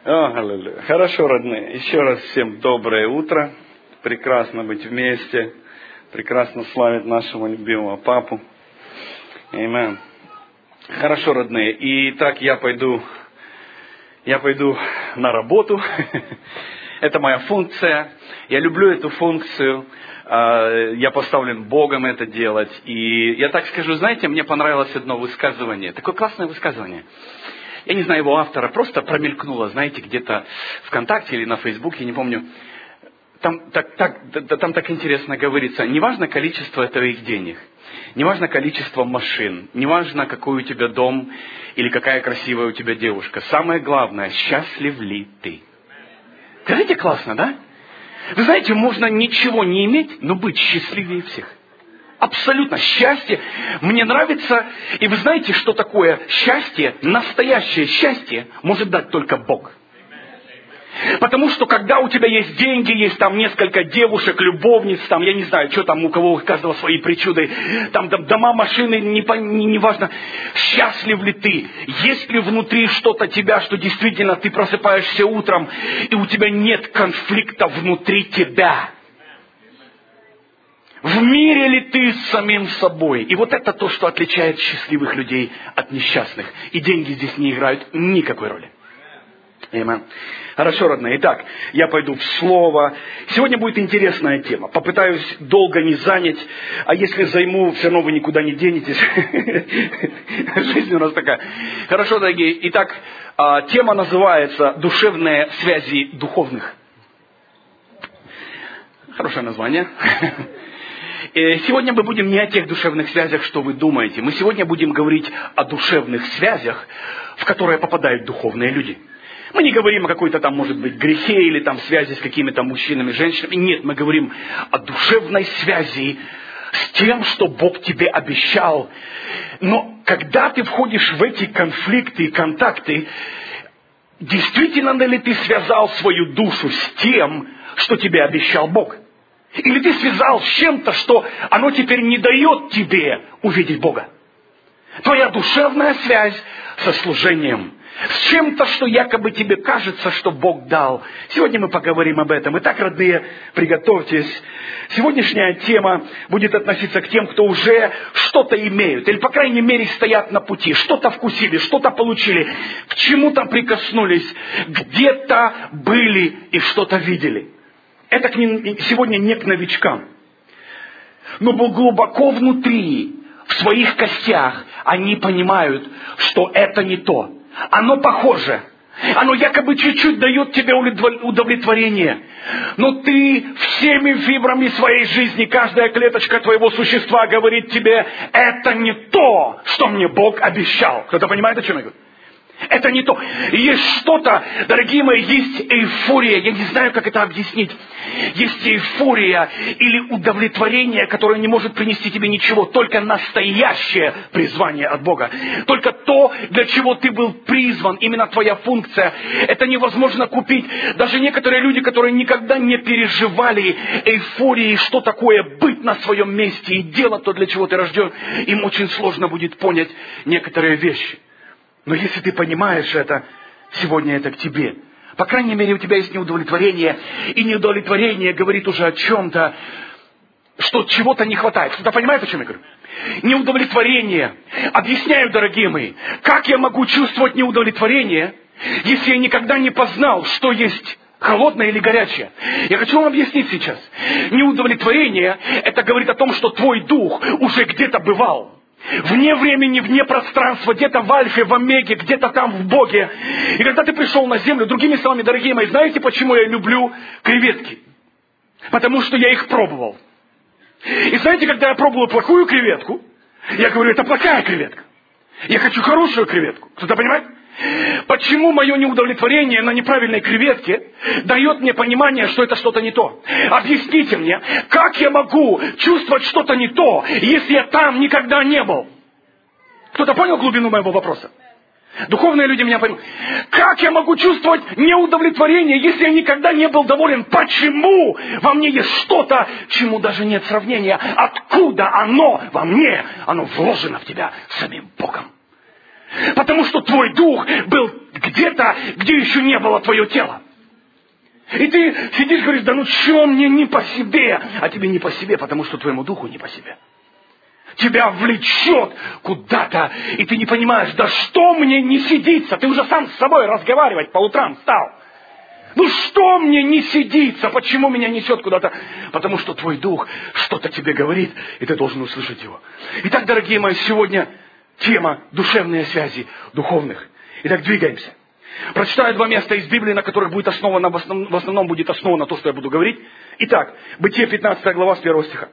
Аллилуйя. Хорошо, родные. Еще раз всем доброе утро. Прекрасно быть вместе. Прекрасно славить нашего любимого папу. Аминь. Хорошо, родные. Итак, я пойду на работу. Это моя функция. Я люблю эту функцию. Я поставлен Богом это делать. И я так скажу, знаете, мне понравилось одно высказывание. Такое классное высказывание. Я не знаю его автора, просто промелькнуло, знаете, где-то ВКонтакте или на Фейсбуке, не помню. Там так интересно говорится. Не важно количество твоих денег, не важно количество машин, не важно, какой у тебя дом или какая красивая у тебя девушка. Самое главное, счастлив ли ты? Скажите, классно, да? Вы знаете, можно ничего не иметь, но быть счастливее всех. Абсолютно. Счастье мне нравится. И вы знаете, что такое счастье? Настоящее счастье может дать только Бог. Потому что когда у тебя есть деньги, есть там несколько девушек, любовниц, там, я не знаю, что там у кого, у каждого свои причуды, там дома, машины, не важно, счастлив ли ты, есть ли внутри что-то тебя, что действительно ты просыпаешься утром, и у тебя нет конфликта внутри тебя. В мире ли ты с самим собой? И вот это то, что отличает счастливых людей от несчастных. И деньги здесь не играют никакой роли. Аминь. Хорошо, родные. Итак, я пойду в Слово. Сегодня будет интересная тема. Попытаюсь долго не занять. А если займу, все равно вы никуда не денетесь. Жизнь у нас такая. Хорошо, дорогие. Итак, тема называется «Душевные связи духовных». Хорошее название. Сегодня мы будем не о тех душевных связях, что вы думаете. Мы сегодня будем говорить о душевных связях, в которые попадают духовные люди. Мы не говорим о какой-то там, может быть, грехе или там связи с какими-то мужчинами, женщинами. Нет, мы говорим о душевной связи с тем, что Бог тебе обещал. Но когда ты входишь в эти конфликты и контакты, действительно ли ты связал свою душу с тем, что тебе обещал Бог? Или ты связал с чем-то, что оно теперь не дает тебе увидеть Бога? Твоя душевная связь со служением, с чем-то, что якобы тебе кажется, что Бог дал. Сегодня мы поговорим об этом. Итак, родные, приготовьтесь. Сегодняшняя тема будет относиться к тем, кто уже что-то имеют, или, по крайней мере, стоят на пути, что-то вкусили, что-то получили, к чему-то прикоснулись, где-то были и что-то видели. Это сегодня не к новичкам. Но глубоко внутри, в своих костях, они понимают, что это не то. Оно похоже. Оно якобы чуть-чуть дает тебе удовлетворение. Но ты всеми фибрами своей жизни, каждая клеточка твоего существа говорит тебе, это не то, что мне Бог обещал. Кто-то понимает, о чем я говорю? Это не то. Есть что-то, дорогие мои, есть эйфория. Я не знаю, как это объяснить. Есть эйфория или удовлетворение, которое не может принести тебе ничего. Только настоящее призвание от Бога. Только то, для чего ты был призван. Именно твоя функция. Это невозможно купить. Даже некоторые люди, которые никогда не переживали эйфории, что такое быть на своем месте и делать то, для чего ты рожден, им очень сложно будет понять некоторые вещи. Но если ты понимаешь это, сегодня это к тебе. По крайней мере, у тебя есть неудовлетворение. И неудовлетворение говорит уже о чем-то, что чего-то не хватает. Кто-то понимает, о чем я говорю? Неудовлетворение. Объясняю, дорогие мои, как я могу чувствовать неудовлетворение, если я никогда не познал, что есть холодное или горячее. Я хочу вам объяснить сейчас. Неудовлетворение, это говорит о том, что твой дух уже где-то бывал. Вне времени, вне пространства, где-то в Альфе, в Омеге, где-то там в Боге. И когда ты пришел на землю, другими словами, дорогие мои, знаете, почему я люблю креветки? Потому что я их пробовал. И знаете, когда я пробовал плохую креветку, я говорю, это плохая креветка. Я хочу хорошую креветку. Кто-то понимает? Почему мое неудовлетворение на неправильной креветке дает мне понимание, что это что-то не то? Объясните мне, как я могу чувствовать что-то не то, если я там никогда не был? Кто-то понял глубину моего вопроса? Духовные люди меня поймут. Как я могу чувствовать неудовлетворение, если я никогда не был доволен? Почему во мне есть что-то, чему даже нет сравнения? Откуда оно во мне? Оно вложено в тебя самим Богом. Потому что твой дух был где-то, где еще не было твое тело. И ты сидишь и говоришь, да ну что мне не по себе? А тебе не по себе, потому что твоему духу не по себе. Тебя влечет куда-то, и ты не понимаешь, да что мне не сидится? Ты уже сам с собой разговаривать по утрам стал. Ну что мне не сидится? Почему меня несет куда-то? Потому что твой дух что-то тебе говорит, и ты должен услышать его. Итак, дорогие мои, сегодня тема душевные связи духовных. Итак, двигаемся. Прочитаю 2 места из Библии, на которых будет основано, в основном будет основано то, что я буду говорить. Итак, Бытие 15 глава с 1 стиха.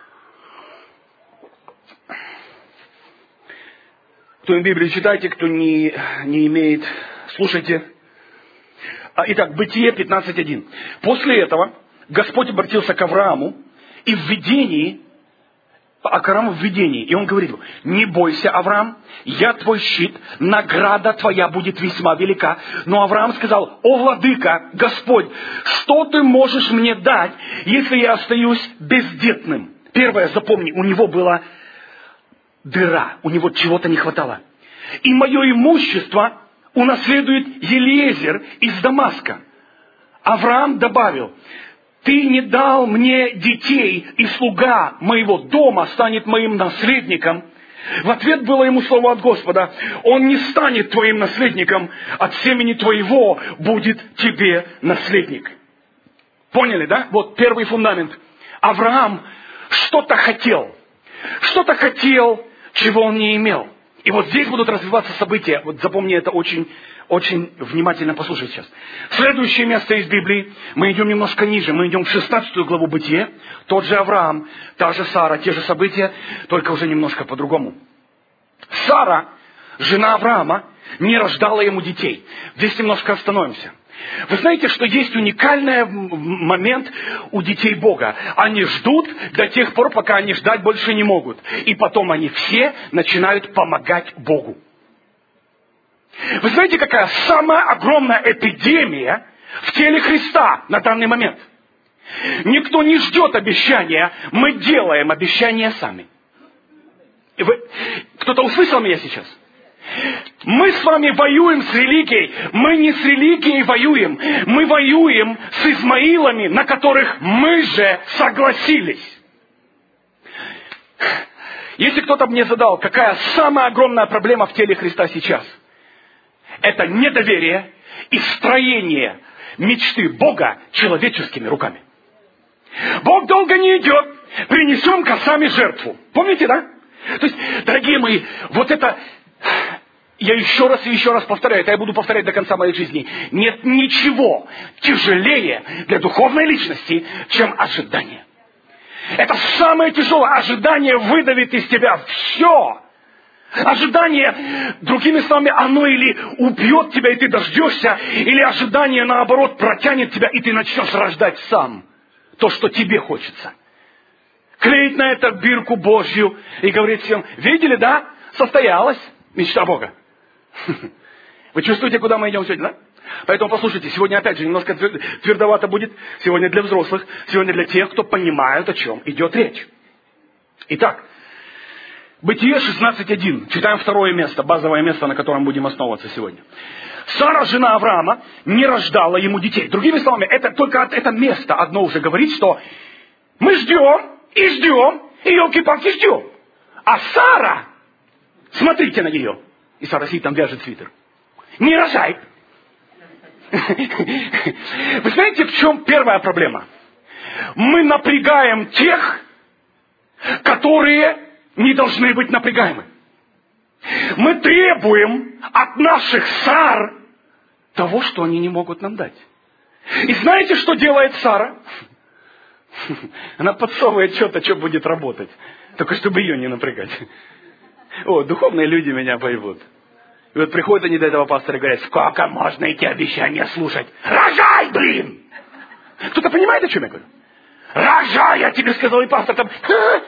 Кто в Библии читайте, кто не имеет, слушайте. Итак, Бытие 15.1. После этого Господь обратился к Аврааму и в видении, и он говорит ему: не бойся, Авраам, я твой щит, награда твоя будет весьма велика. Но Авраам сказал: о, владыка, Господь, что ты можешь мне дать, если я остаюсь бездетным? Первое, запомни, у него была дыра, у него чего-то не хватало. И мое имущество унаследует Елиезер из Дамаска. Авраам добавил: ты не дал мне детей, и слуга моего дома станет моим наследником. В ответ было ему слово от Господа: он не станет твоим наследником, от семени твоего будет тебе наследник. Поняли, да? Вот первый фундамент. Авраам что-то хотел, чего он не имел. И вот здесь будут развиваться события. Вот запомни это очень, очень внимательно, послушай сейчас. Следующее место из Библии. Мы идем немножко ниже. Мы идем в 16 главу Бытия. Тот же Авраам, та же Сара, те же события, только уже немножко по-другому. Сара, жена Авраама, не рождала ему детей. Здесь немножко остановимся. Вы знаете, что есть уникальный момент у детей Бога. Они ждут до тех пор, пока они ждать больше не могут. И потом они все начинают помогать Богу. Вы знаете, какая самая огромная эпидемия в теле Христа на данный момент? Никто не ждет обещания, мы делаем обещания сами. Кто-то услышал меня сейчас? Мы с вами воюем с религией. Мы не с религией воюем. Мы воюем с Измаилами, на которых мы же согласились. Если кто-то мне задал, какая самая огромная проблема в теле Христа сейчас, это недоверие и строение мечты Бога человеческими руками. Бог долго не идет. Принесем-ка сами жертву. Помните, да? То есть, дорогие мои, вот это... Я еще раз и еще раз повторяю, это я буду повторять до конца моей жизни. Нет ничего тяжелее для духовной личности, чем ожидание. Это самое тяжелое. Ожидание выдавит из тебя все. Ожидание, другими словами, оно или убьет тебя, и ты дождешься, или ожидание, наоборот, протянет тебя, и ты начнешь рождать сам то, что тебе хочется. Клеить на это бирку Божью и говорить всем: видели, да? Состоялась мечта Бога. Вы чувствуете, куда мы идем сегодня, да? Поэтому послушайте, сегодня опять же немножко твердовато будет. Сегодня для взрослых, сегодня для тех, кто понимает, о чем идет речь. Итак, Бытие 16.1. Читаем второе место, базовое место, на котором будем основываться сегодня. Сара, жена Авраама, не рождала ему детей. Другими словами, это место одно уже говорит, что мы ждем, и елки-палки ждем. А Сара, смотрите на нее. И Сара сидит там, вяжет свитер. Не рожай. Вы знаете, в чем первая проблема? Мы напрягаем тех, которые не должны быть напрягаемы. Мы требуем от наших Сар того, что они не могут нам дать. И знаете, что делает Сара? Она подсовывает что-то, что будет работать. Только чтобы ее не напрягать. О, духовные люди меня поймут. И вот приходят они до этого пастора и говорят: сколько можно эти обещания слушать? Рожай, блин! Кто-то понимает, о чем я говорю? Рожай, я тебе сказал, и пастор там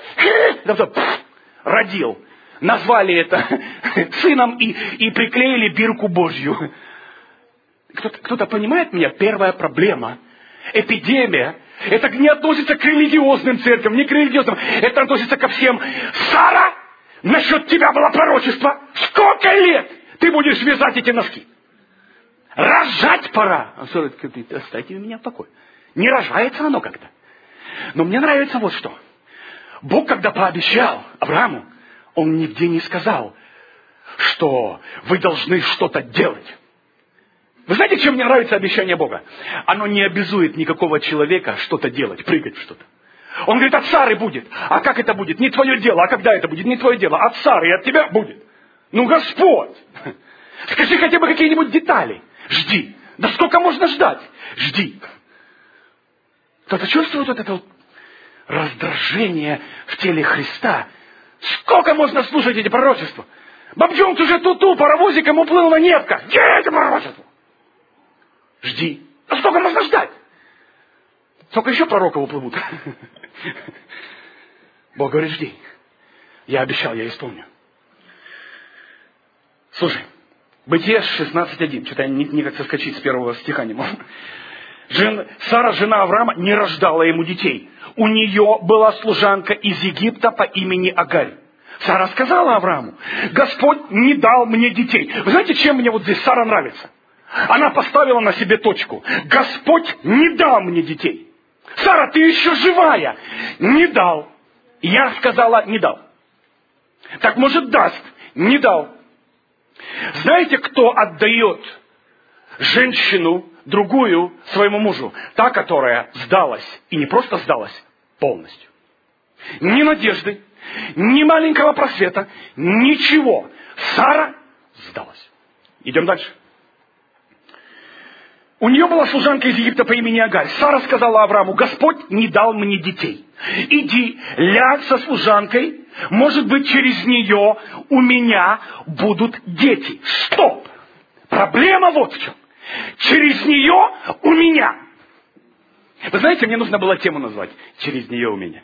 родил. Назвали это сыном и приклеили бирку Божью. Кто-то понимает меня? Первая проблема, эпидемия, это не относится к религиозным церквям, не к религиозным. Это относится ко всем. Сара, насчет тебя было пророчество. Сколько лет ты будешь вязать эти носки? Рожать пора. Он говорит, оставьте меня в покое. Не рожается оно как-то. Но мне нравится вот что. Бог, когда пообещал Аврааму, Он нигде не сказал, что вы должны что-то делать. Вы знаете, чем мне нравится обещание Бога? Оно не обязует никакого человека что-то делать, прыгать в что-то. Он говорит, от Сары будет. А как это будет? Не твое дело. А когда это будет? Не твое дело. От Сары и от тебя будет. Ну, Господь! Скажи хотя бы какие-нибудь детали. Жди. Да сколько можно ждать? Жди. Кто-то чувствует вот это вот раздражение в теле Христа? Сколько можно слушать эти пророчества? Бабджонс уже ту-ту, паровозиком уплыл на Невка. Где эти пророчества? Жди. А сколько можно ждать? Сколько еще пророков уплывут? Бог говорит, жди. Я обещал, я исполню. Слушай, Бытие 16.1. Читаем, никак соскочить с первого стиха не можно. Сара, жена Авраама, не рождала ему детей. У нее была служанка из Египта по имени Агарь. Сара сказала Аврааму, Господь не дал мне детей. Вы знаете, чем мне вот здесь Сара нравится? Она поставила на себе точку. Господь не дал мне детей. Сара, ты еще живая. Не дал. Я сказала, не дал. Так может даст. Не дал. Знаете, кто отдает женщину другую своему мужу? Та, которая сдалась. И не просто сдалась, полностью. Ни надежды, ни маленького просвета, ничего. Сара сдалась. Идем дальше. У нее была служанка из Египта по имени Агарь. Сара сказала Аврааму, Господь не дал мне детей. Иди, ляг со служанкой, может быть, через нее у меня будут дети. Стоп! Проблема вот в чем. Через нее у меня. Вы знаете, мне нужно было тему назвать. Через нее у меня.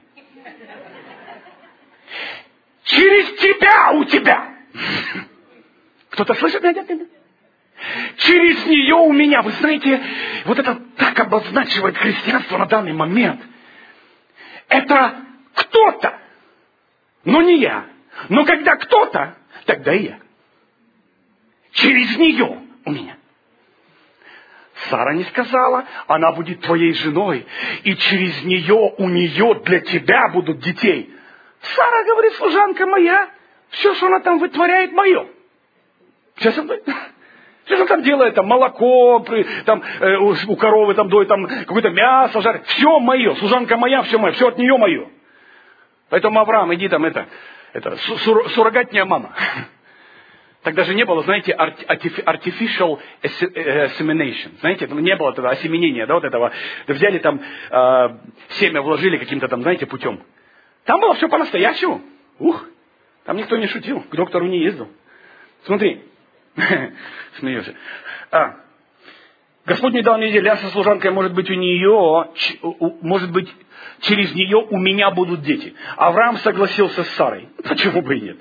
Через тебя у тебя. Кто-то слышит меня? Через нее у меня. Вы знаете, вот это так обозначивает христианство на данный момент. Это кто-то, но не я. Но когда кто-то, тогда и я. Через нее у меня. Сара не сказала, она будет твоей женой, и через нее у нее для тебя будут детей. Сара говорит, служанка моя, все, что она там вытворяет, мое. Сейчас он там делает, там молоко, там, у коровы там доит, там какое-то мясо жарит. Все мое, служанка моя, все от нее мое. Поэтому, Авраам, иди там, это суррогатная мама. Тогда же не было, знаете, artificial insemination. Знаете, не было этого осеменения, да, вот этого. Взяли там, семя вложили каким-то там, знаете, путем. Там было все по-настоящему. Там никто не шутил, к доктору не ездил. Смотри. Смеешься. Господь не дал мне детей, ляг со служанкой, может быть, через нее у меня будут дети. Авраам согласился с Сарой. Почему бы и нет?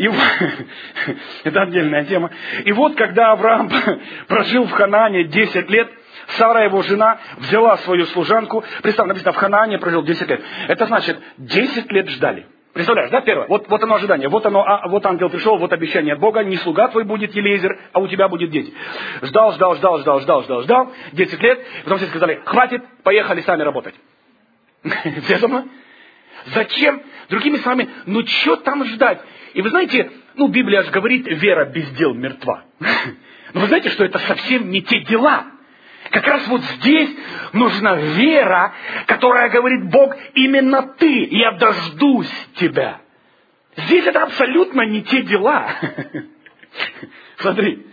Это отдельная тема. И вот, когда Авраам прожил в Ханаане 10 лет, Сара, его жена, взяла свою служанку. Представь, написано, в Ханаане прожил 10 лет. Это значит, 10 лет ждали. Представляешь, да, первое? Вот оно ожидание. Вот ангел пришел, вот обещание от Бога. Не слуга твой будет Елеизер, а у тебя будут дети. Ждал. 10 лет. Потом все сказали, хватит, поехали сами работать. Все со мной? Зачем? Другими словами, что там ждать? И вы знаете, Библия же говорит, вера без дел мертва. Но вы знаете, что это совсем не те дела. Как раз вот здесь нужна вера, которая говорит, Бог, именно ты, я дождусь тебя. Здесь это абсолютно не те дела. Смотри.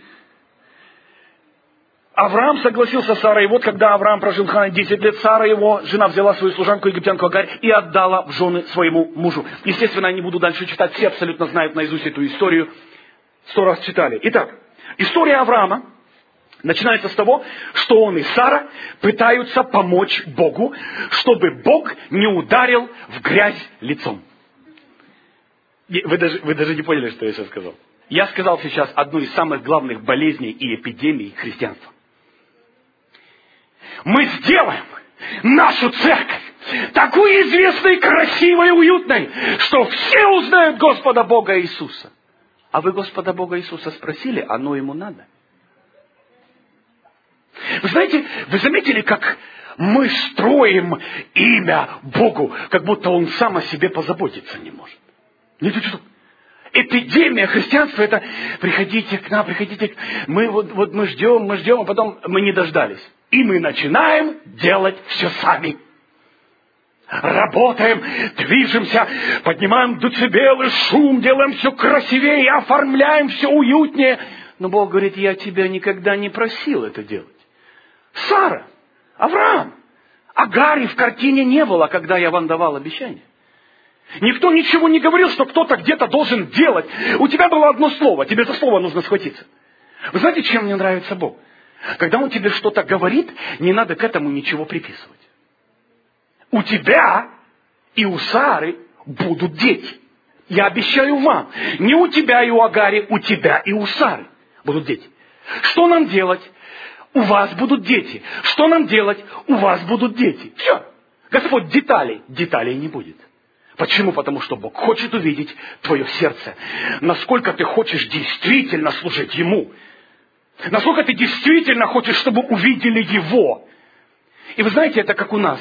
Авраам согласился с Сарой. И вот когда Авраам прожил в Ханаане 10 лет, Сара, его жена, взяла свою служанку, египтянку Агарь, и отдала в жены своему мужу. Естественно, я не буду дальше читать. Все абсолютно знают наизусть эту историю. 100 раз читали. Итак, история Авраама начинается с того, что он и Сара пытаются помочь Богу, чтобы Бог не ударил в грязь лицом. Вы даже не поняли, что я сейчас сказал. Я сказал сейчас одну из самых главных болезней и эпидемий христианства. Мы сделаем нашу церковь такой известной, красивой, уютной, что все узнают Господа Бога Иисуса. А вы Господа Бога Иисуса спросили, оно ему надо? Вы знаете, вы заметили, как мы строим имя Богу, как будто Он сам о себе позаботиться не может? Нет, что? Эпидемия христианства — это приходите к нам, приходите. Мы ждем, а потом мы не дождались. И мы начинаем делать все сами. Работаем, движемся, поднимаем децибелы, шум, делаем все красивее, оформляем все уютнее. Но Бог говорит: я тебя никогда не просил это делать. Сара, Авраам, Агари в картине не было, когда я вам давал обещание. Никто ничего не говорил, что кто-то где-то должен делать. У тебя было одно слово, тебе за слово нужно схватиться. Вы знаете, чем мне нравится Бог? Когда Он тебе что-то говорит, не надо к этому ничего приписывать. У тебя и у Сары будут дети. Я обещаю вам. Не у тебя и у Агари, у тебя и у Сары будут дети. Что нам делать? У вас будут дети. Что нам делать? У вас будут дети. Все. Господь деталей не будет. Почему? Потому что Бог хочет увидеть твое сердце. Насколько ты хочешь действительно служить Ему. Насколько ты действительно хочешь, чтобы увидели Его. И вы знаете, это как у нас.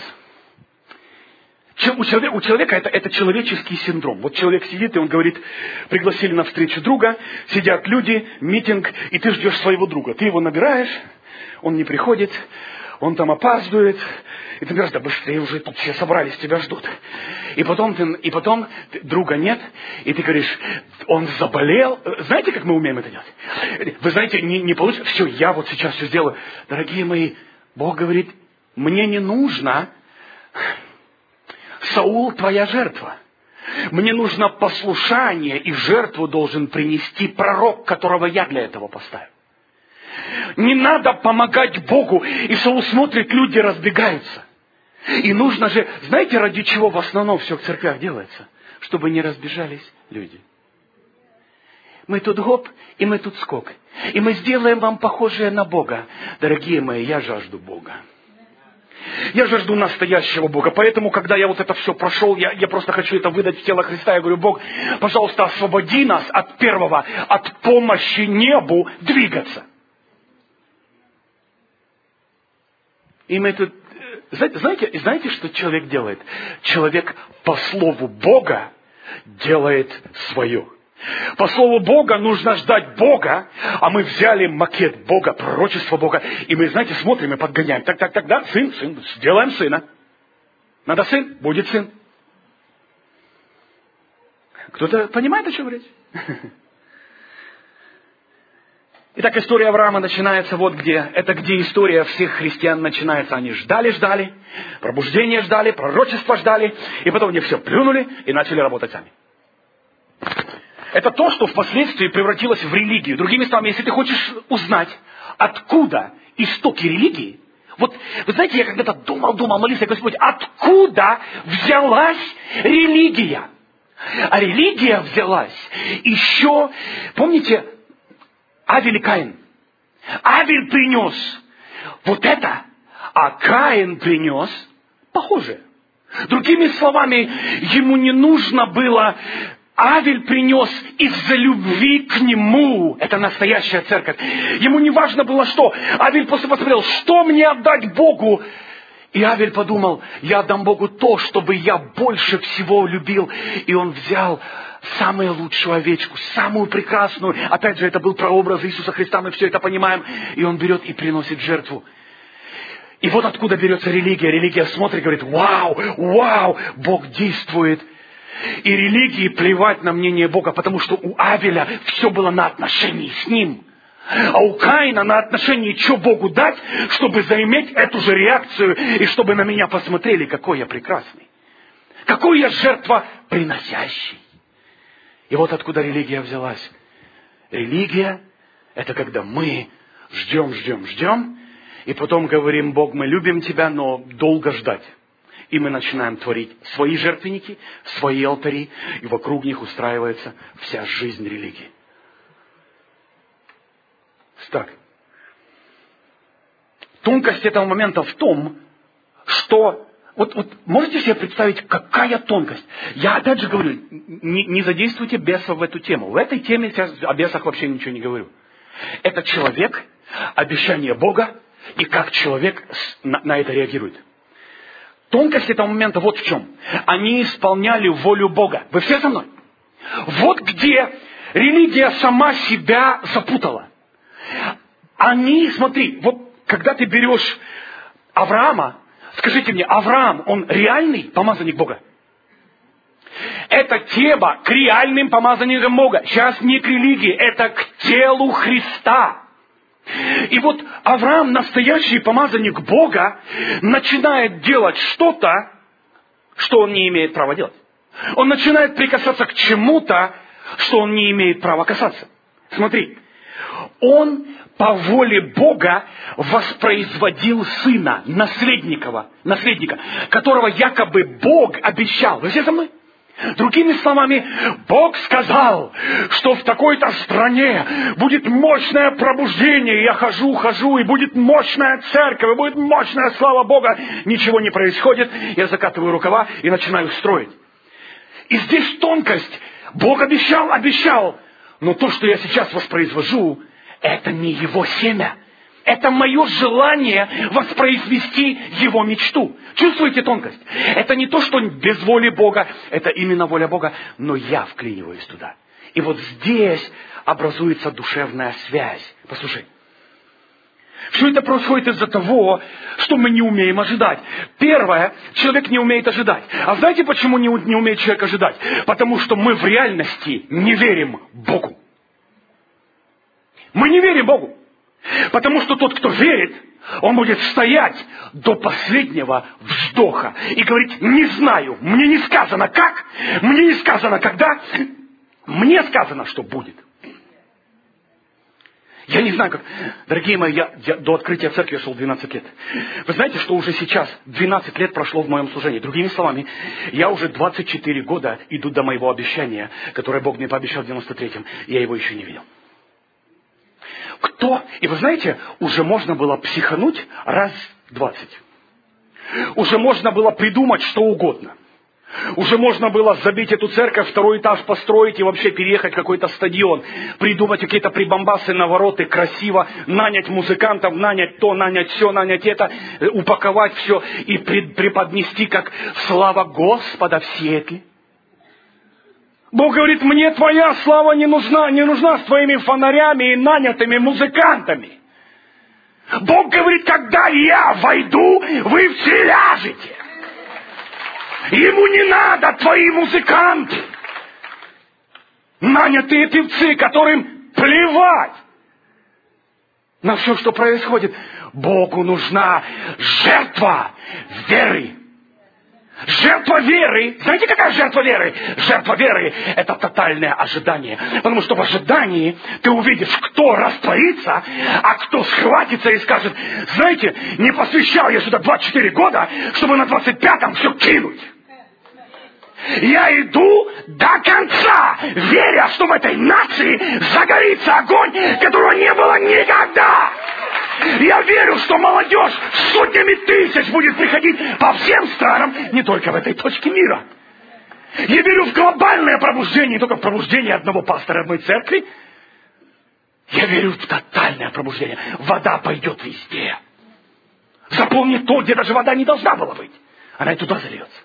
У человека это человеческий синдром. Вот человек сидит, и он говорит: пригласили на встречу друга, сидят люди, митинг, и ты ждешь своего друга. Ты его набираешь, он не приходит, он там опаздывает, и ты говоришь: да быстрее уже, тут все собрались, тебя ждут. И потом друга нет, и ты говоришь: он заболел. Знаете, как мы умеем это делать? Вы знаете, не получится. Все, я вот сейчас все сделаю. Дорогие мои, Бог говорит: мне не нужно, Саул, твоя жертва. Мне нужно послушание, и жертву должен принести пророк, которого я для этого поставил. Не надо помогать Богу. И Саул смотрит, люди разбегаются. И нужно же, знаете, ради чего в основном все в церквях делается? Чтобы не разбежались люди. Мы тут гоп, и мы тут скок. И мы сделаем вам похожее на Бога. Дорогие мои, я жажду Бога. Я жажду настоящего Бога. Поэтому, когда я вот это все прошел, я просто хочу это выдать в тело Христа. Я говорю: Бог, пожалуйста, освободи нас от первого, от помощи небу двигаться. И мы тут... Знаете, что человек делает? Человек по слову Бога делает свое. По слову Бога нужно ждать Бога, а мы взяли макет Бога, пророчество Бога, и мы, знаете, смотрим и подгоняем. Так, да, сын, сделаем сына. Надо сын, будет сын. Кто-то понимает, о чем речь? Итак, история Авраама начинается вот где. Это где история всех христиан начинается. Они ждали, пробуждение ждали, пророчество ждали, и потом они все плюнули и начали работать сами. Это то, что впоследствии превратилось в религию. Другими словами, если ты хочешь узнать, откуда истоки религии, вот, вы знаете, я когда-то думал, молился: Господь, откуда взялась религия? А религия взялась еще, помните, Авель и Каин. Авель принес вот это, а Каин принес похожее. Другими словами, ему не нужно было... Авель принес из-за любви к нему. Это настоящая церковь. Ему не важно было что. Авель просто посмотрел, что мне отдать Богу. И Авель подумал: я отдам Богу то, чтобы я больше всего любил. И он взял самую лучшую овечку, самую прекрасную. Опять же, это был прообраз Иисуса Христа, мы все это понимаем. И он берет и приносит жертву. И вот откуда берется религия. Религия смотрит и говорит: вау, Бог действует. И религии плевать на мнение Бога, потому что у Авеля все было на отношении с ним. А у Каина на отношении, что Богу дать, чтобы заиметь эту же реакцию, и чтобы на меня посмотрели, какой я прекрасный. Какой я жертвоприносящий. И вот откуда религия взялась. Религия — это когда мы ждем, и потом говорим: Бог, мы любим Тебя, но долго ждать. И мы начинаем творить свои жертвенники, свои алтари, и вокруг них устраивается вся жизнь религии. Так. Тонкость этого момента в том, что... Вот можете себе представить, какая тонкость? Я опять же говорю, не задействуйте бесов в эту тему. В этой теме я о бесах вообще ничего не говорю. Это человек, обещание Бога, и как человек на это реагирует. Тонкость этого момента вот в чем. Они исполняли волю Бога. Вы все со мной? Вот где религия сама себя запутала. Они, смотри, вот когда ты берешь Авраама, скажите мне, Авраам, он реальный помазанник Бога? Это тема к реальным помазанникам Бога. Сейчас не к религии, это к телу Христа. И вот Авраам, настоящий помазанник Бога, начинает делать что-то, что он не имеет права делать. Он начинает прикасаться к чему-то, что он не имеет права касаться. Смотри, он по воле Бога воспроизводил сына, наследника, которого якобы Бог обещал. Вы все со мной? Другими словами, Бог сказал, что в такой-то стране будет мощное пробуждение. Я хожу, и будет мощная церковь, и будет мощная слава Бога. Ничего не происходит. Я закатываю рукава и начинаю строить. И здесь тонкость. Бог обещал. Но то, что я сейчас воспроизвожу, это не его семя. Это мое желание воспроизвести его мечту. Чувствуете тонкость? Это не то, что без воли Бога, это именно воля Бога, но я вклиниваюсь туда. И вот здесь образуется душевная связь. Послушай. Все это происходит из-за того, что мы не умеем ожидать. Первое, человек не умеет ожидать. А знаете, почему не умеет человек ожидать? Потому что мы в реальности не верим Богу. Мы не верим Богу. Потому что тот, кто верит, он будет стоять до последнего вздоха и говорить: не знаю, мне не сказано как, мне не сказано когда, мне сказано, что будет. Я не знаю как. Дорогие мои, я до открытия церкви шел 12 лет. Вы знаете, что уже сейчас 12 лет прошло в моем служении. Другими словами, я уже 24 года иду до моего обещания, которое Бог мне пообещал в 93-м. Я его еще не видел. И вы знаете, уже можно было психануть раз 20. Уже можно было придумать что угодно. Уже можно было забить эту церковь, второй этаж построить и вообще переехать в какой-то стадион. Придумать какие-то прибамбасы, навороты, красиво, нанять музыкантов, нанять то, нанять все, нанять это, упаковать все и преподнести как слава Господа в Сиэтле. Бог говорит: мне твоя слава не нужна с твоими фонарями и нанятыми музыкантами. Бог говорит: когда я войду, вы все ляжете. Ему не надо твои музыканты, нанятые певцы, которым плевать на все, что происходит. Богу нужна жертва веры. Жертва веры. Знаете, какая жертва веры? Жертва веры – это тотальное ожидание. Потому что в ожидании ты увидишь, кто растворится, а кто схватится и скажет: знаете, не посвящал я сюда 24 года, чтобы на 25-м все кинуть. Я иду до конца, веря, что в этой нации загорится огонь, которого не было никогда. Я верю, что молодежь сотнями тысяч будет приходить по всем странам, не только в этой точке мира. Я верю в глобальное пробуждение, не только в пробуждение одного пастора одной церкви. Я верю в тотальное пробуждение. Вода пойдет везде. Запомни то, где даже вода не должна была быть. Она и туда зальется.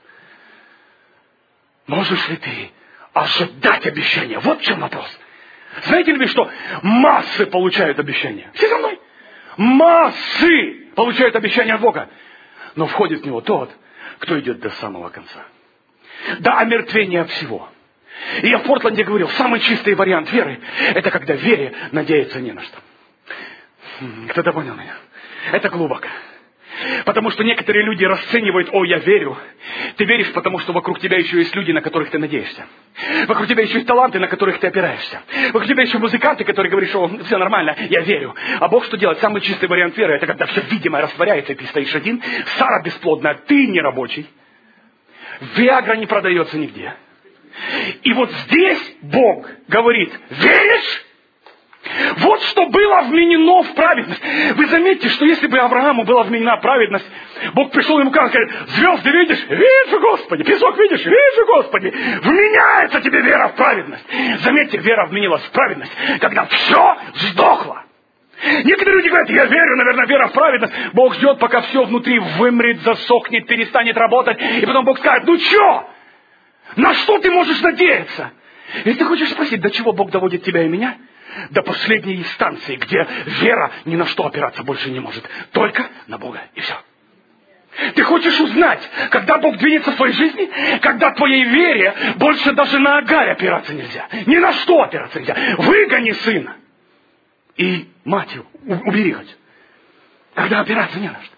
Можешь ли ты ожидать обещания? Вот в чем вопрос. Знаете ли вы, что массы получают обещания? Все со мной? Массы получают обещания от Бога. Но входит в него тот, кто идет до самого конца. До омертвения всего. И я в Портленде говорил, самый чистый вариант веры – это когда вере надеяться не на что. Кто-то понял меня? Это глубоко. Потому что некоторые люди расценивают: о, я верю. Ты веришь, потому что вокруг тебя еще есть люди, на которых ты надеешься. Вокруг тебя еще есть таланты, на которых ты опираешься. Вокруг тебя еще музыканты, которые говорят: что все нормально, я верю. А Бог что делает? Самый чистый вариант веры – это когда все видимое растворяется, и ты стоишь один. Сара бесплодная, ты не рабочий. Виагра не продается нигде. И вот здесь Бог говорит: веришь? Вот что было вменено в праведность. Вы заметите, что если бы Аврааму была вменена праведность, Бог пришел ему и говорит: звезды видишь? Вижу, Господи. Песок видишь? Вижу, Господи. Вменяется тебе вера в праведность. Заметьте, вера вменилась в праведность, когда все сдохло. Некоторые люди говорят, я верю, наверное, вера в праведность. Бог ждет, пока все внутри вымрет, засохнет, перестанет работать. И потом Бог скажет, ну что? На что ты можешь надеяться? Если ты хочешь спросить, до чего Бог доводит тебя и меня? До последней инстанции, где вера ни на что опираться больше не может. Только на Бога, и все. Ты хочешь узнать, когда Бог двинется в твоей жизни? Когда твоей вере больше даже на Агарь опираться нельзя. Ни на что опираться нельзя. Выгони сына. И мать его убери хоть. Когда опираться не на что.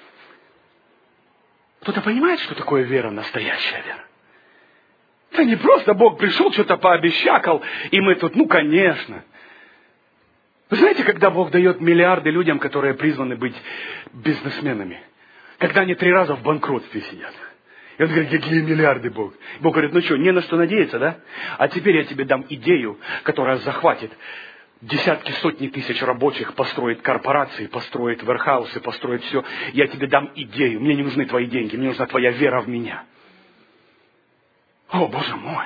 Кто-то понимает, что такое вера, настоящая вера? Это не просто Бог пришел, что-то пообещакал, и мы тут, ну, конечно. Вы знаете, когда Бог дает миллиарды людям, которые призваны быть бизнесменами? Когда они 3 раза в банкротстве сидят. И он говорит, какие миллиарды, Бог? Бог говорит, ну что, не на что надеяться, да? А теперь я тебе дам идею, которая захватит десятки, сотни тысяч рабочих, построит корпорации, построит вэрхаусы, построит все. Я тебе дам идею. Мне не нужны твои деньги, мне нужна твоя вера в меня. О, Боже мой!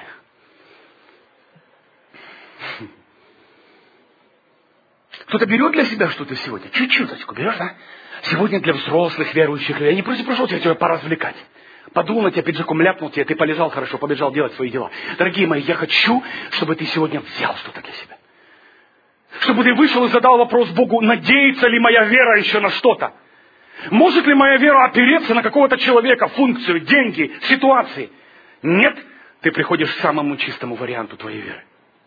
Кто-то берет для себя что-то сегодня? Чуть-чуточку берешь, да? Сегодня для взрослых верующих людей. Я не просто пришел тебя поразвлекать. Подул на тебя пиджаком, ляпнул тебя, ты полежал хорошо, побежал делать свои дела. Дорогие мои, я хочу, чтобы ты сегодня взял что-то для себя. Чтобы ты вышел и задал вопрос Богу, надеется ли моя вера еще на что-то? Может ли моя вера опереться на какого-то человека, функцию, деньги, ситуации? Нет, ты приходишь к самому чистому варианту твоей веры.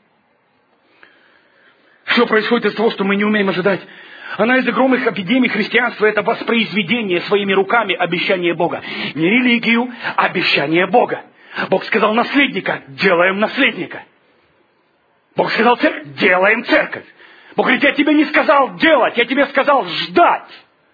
Все происходит из того, что мы не умеем ожидать. Одна из огромных эпидемий христианства – это воспроизведение своими руками обещания Бога. Не религию, а обещание Бога. Бог сказал наследника – делаем наследника. Бог сказал церковь – делаем церковь. Бог говорит, я тебе не сказал делать, я тебе сказал ждать.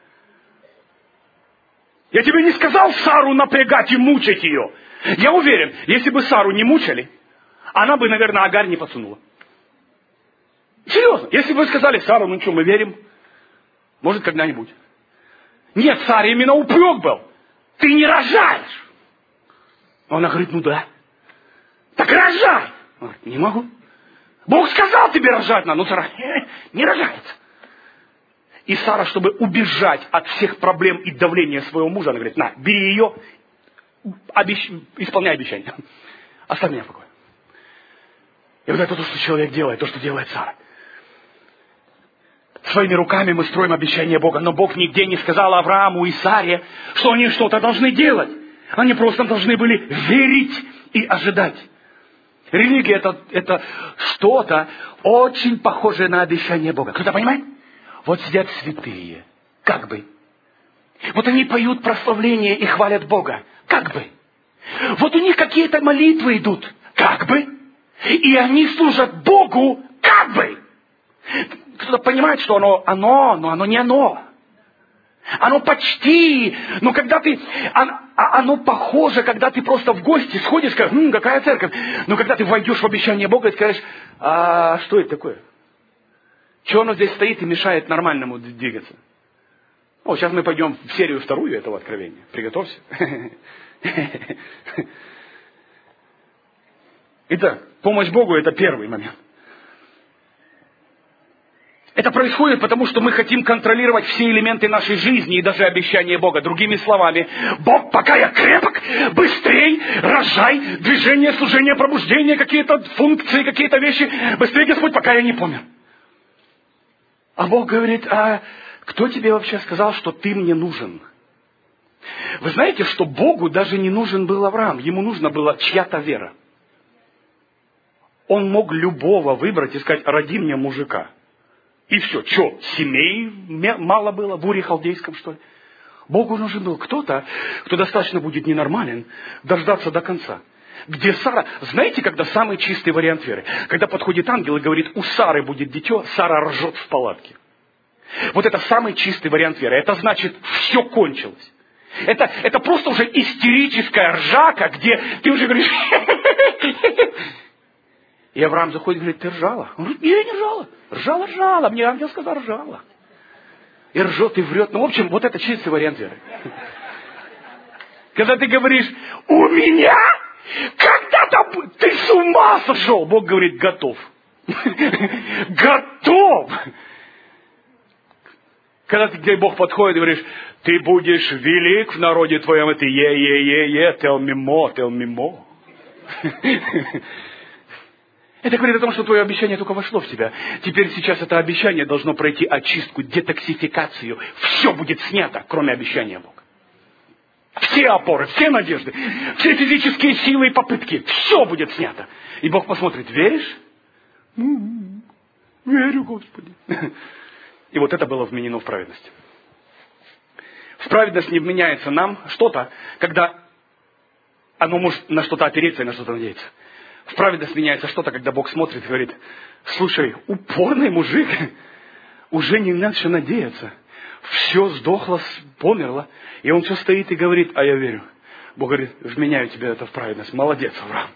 Я тебе не сказал Сару напрягать и мучить ее. Я уверен, если бы Сару не мучили, она бы, наверное, Агарь не подсунула. Серьезно, если бы вы сказали, Сара, ну что, мы верим, может, когда-нибудь. Нет, Саре именно упрек был. Ты не рожаешь. Она говорит, ну да. Так рожай. Он говорит, не могу. Бог сказал тебе рожать надо. Ну, Сара не рожается. И Сара, чтобы убежать от всех проблем и давления своего мужа, она говорит, на, бери ее, исполняй обещание. Оставь меня в покое. И вот это то, что человек делает, то, что делает Сара. Своими руками мы строим обещание Бога, но Бог нигде не сказал Аврааму и Саре, что они что-то должны делать. Они просто должны были верить и ожидать. Религия это что-то очень похожее на обещание Бога. Кто-то понимает? Вот сидят святые, как бы. Вот они поют прославление и хвалят Бога, как бы. Вот у них какие-то молитвы идут, как бы. И они служат Богу, как бы. Кто-то понимает, что оно, но оно не оно. Оно почти, но когда ты, оно похоже, когда ты просто в гости сходишь, скажешь, какая церковь. Но когда ты войдешь в обещание Бога и скажешь, а что это такое? Чего оно здесь стоит и мешает нормальному двигаться? О, сейчас мы пойдем в серию 2 этого откровения. Приготовься. Итак, помощь Богу – это первый момент. Это происходит потому, что мы хотим контролировать все элементы нашей жизни и даже обещания Бога. Другими словами, Бог, пока я крепок, быстрей, рожай, движение, служение, пробуждение, какие-то функции, какие-то вещи. Быстрее, Господь, пока я не помер. А Бог говорит, а кто тебе вообще сказал, что ты мне нужен? Вы знаете, что Богу даже не нужен был Авраам, ему нужна была чья-то вера. Он мог любого выбрать и сказать, роди мне мужика. И все. Что, семей мало было в Уре Халдейском, что ли? Богу нужен был кто-то, кто достаточно будет ненормален, дождаться до конца. Где Сара, знаете, когда самый чистый вариант веры? Когда подходит ангел и говорит, у Сары будет дитё, Сара ржет в палатке. Вот это самый чистый вариант веры. Это значит, все кончилось. Это просто уже истерическая ржака, где ты уже говоришь... И Авраам заходит и говорит, ты ржала? Он говорит, я не ржала. Ржала. Мне ангел сказал, ржала. И ржет, и врет. Ну, в общем, вот это чистый вариант веры. Когда ты говоришь, у меня? Когда-то ты с ума сошел. Бог говорит, готов. Готов. Когда к тебе Бог подходит и говоришь, ты будешь велик в народе твоем, и ты tell me more. Это говорит о том, что твое обещание только вошло в тебя. Теперь сейчас это обещание должно пройти очистку, детоксификацию. Все будет снято, кроме обещания Бога. Все опоры, все надежды, все физические силы и попытки. Все будет снято. И Бог посмотрит, веришь? Верю, Господи. И вот это было вменено в праведность. В праведность не вменяется нам что-то, когда оно может на что-то опереться и на что-то надеяться. В праведность меняется что-то, когда Бог смотрит и говорит, слушай, упорный мужик, уже не на что надеяться. Все сдохло, померло. И он все стоит и говорит, а я верю. Бог говорит, вменяю тебе это в праведность. Молодец, Авраам.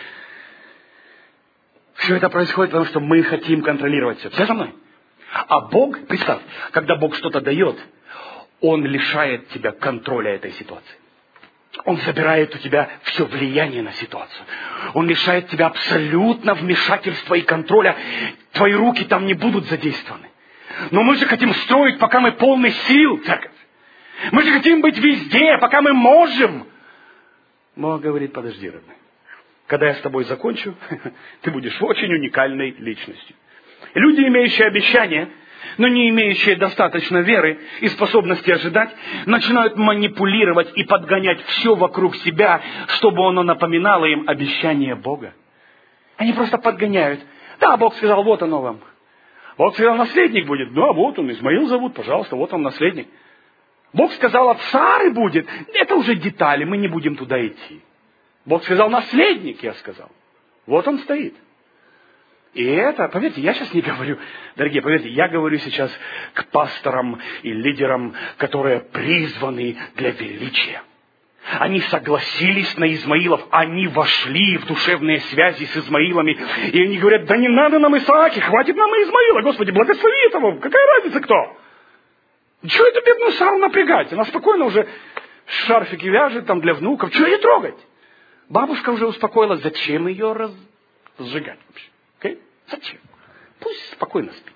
Все это происходит потому, что мы хотим контролировать все. Все со мной? А Бог, представь, когда Бог что-то дает, Он лишает тебя контроля этой ситуации. Он забирает у тебя все влияние на ситуацию. Он лишает тебя абсолютно вмешательства и контроля. Твои руки там не будут задействованы. Но мы же хотим строить, пока мы полны сил, церковь. Мы же хотим быть везде, пока мы можем. Бог говорит, подожди, родной. Когда я с тобой закончу, ты будешь очень уникальной личностью. Люди, имеющие обещания, но не имеющие достаточно веры и способности ожидать, начинают манипулировать и подгонять все вокруг себя, чтобы оно напоминало им обещание Бога. Они просто подгоняют. Да, Бог сказал, вот оно вам. Бог сказал, наследник будет. Да, вот он, Измаил зовут, пожалуйста, вот он наследник. Бог сказал, от Сары будет. Это уже детали, мы не будем туда идти. Бог сказал, наследник, я сказал. Вот он стоит. И это, поверьте, я сейчас не говорю, дорогие, поверьте, я говорю сейчас к пасторам и лидерам, которые призваны для величия. Они согласились на Измаилов, они вошли в душевные связи с Измаилами, и они говорят, да не надо нам Исааки, хватит нам и Измаила, Господи, благослови этого, какая разница кто? Чего эту бедную Сару напрягать? Она спокойно уже шарфики вяжет там для внуков, чего ее трогать? Бабушка уже успокоилась, зачем ее разжигать вообще? Okay? Зачем? Пусть спокойно спит.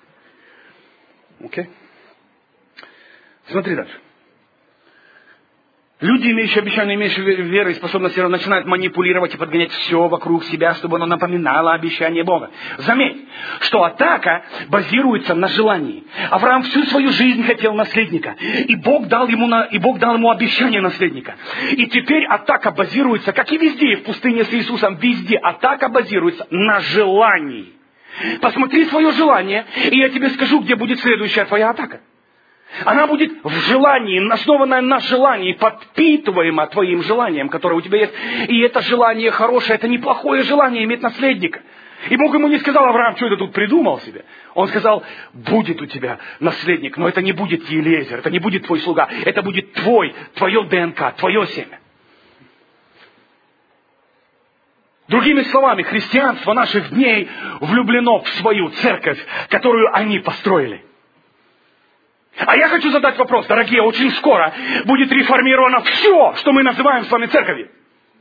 Okay? Смотри дальше. Люди, имеющие обещания, имеющие веру и способность, начинают манипулировать и подгонять все вокруг себя, чтобы оно напоминало обещание Бога. Заметь, что атака базируется на желании. Авраам всю свою жизнь хотел наследника, и Бог дал ему обещание наследника. И теперь атака базируется, как и везде, и в пустыне с Иисусом, везде атака базируется на желании. Посмотри свое желание, и я тебе скажу, где будет следующая твоя атака. Она будет в желании, основанная на желании, подпитываема твоим желанием, которое у тебя есть. И это желание хорошее, это неплохое желание иметь наследника. И Бог ему не сказал, Авраам, что это тут придумал себе? Он сказал, будет у тебя наследник, но это не будет Елиезер, это не будет твой слуга, это будет твое ДНК, твое семя. Другими словами, христианство наших дней влюблено в свою церковь, которую они построили. А я хочу задать вопрос, дорогие, очень скоро будет реформировано все, что мы называем с вами церковью.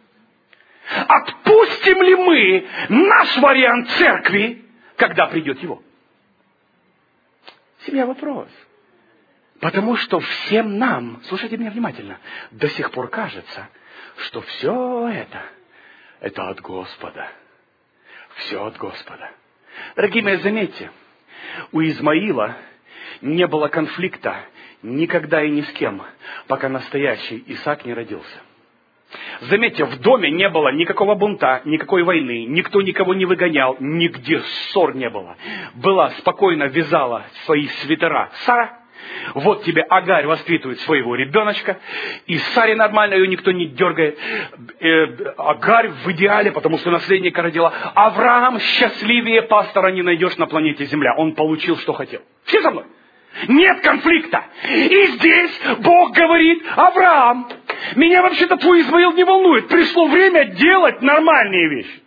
Отпустим ли мы наш вариант церкви, когда придет его? Семья вопрос. Потому что всем нам, слушайте меня внимательно, до сих пор кажется, что все это от Господа. Все от Господа. Дорогие мои, заметьте, у Измаила не было конфликта никогда и ни с кем, пока настоящий Исаак не родился. Заметьте, в доме не было никакого бунта, никакой войны, никто никого не выгонял, нигде ссор не было. Была спокойно вязала свои свитера Сара. Вот тебе Агарь воспитывает своего ребеночка, и Саре нормально, ее никто не дергает. Агарь в идеале, потому что наследника родила. Авраам счастливее пастора не найдешь на планете Земля. Он получил, что хотел. Все со мной? Нет конфликта. И здесь Бог говорит, Авраам, меня вообще-то твой Измаил не волнует. Пришло время делать нормальные вещи.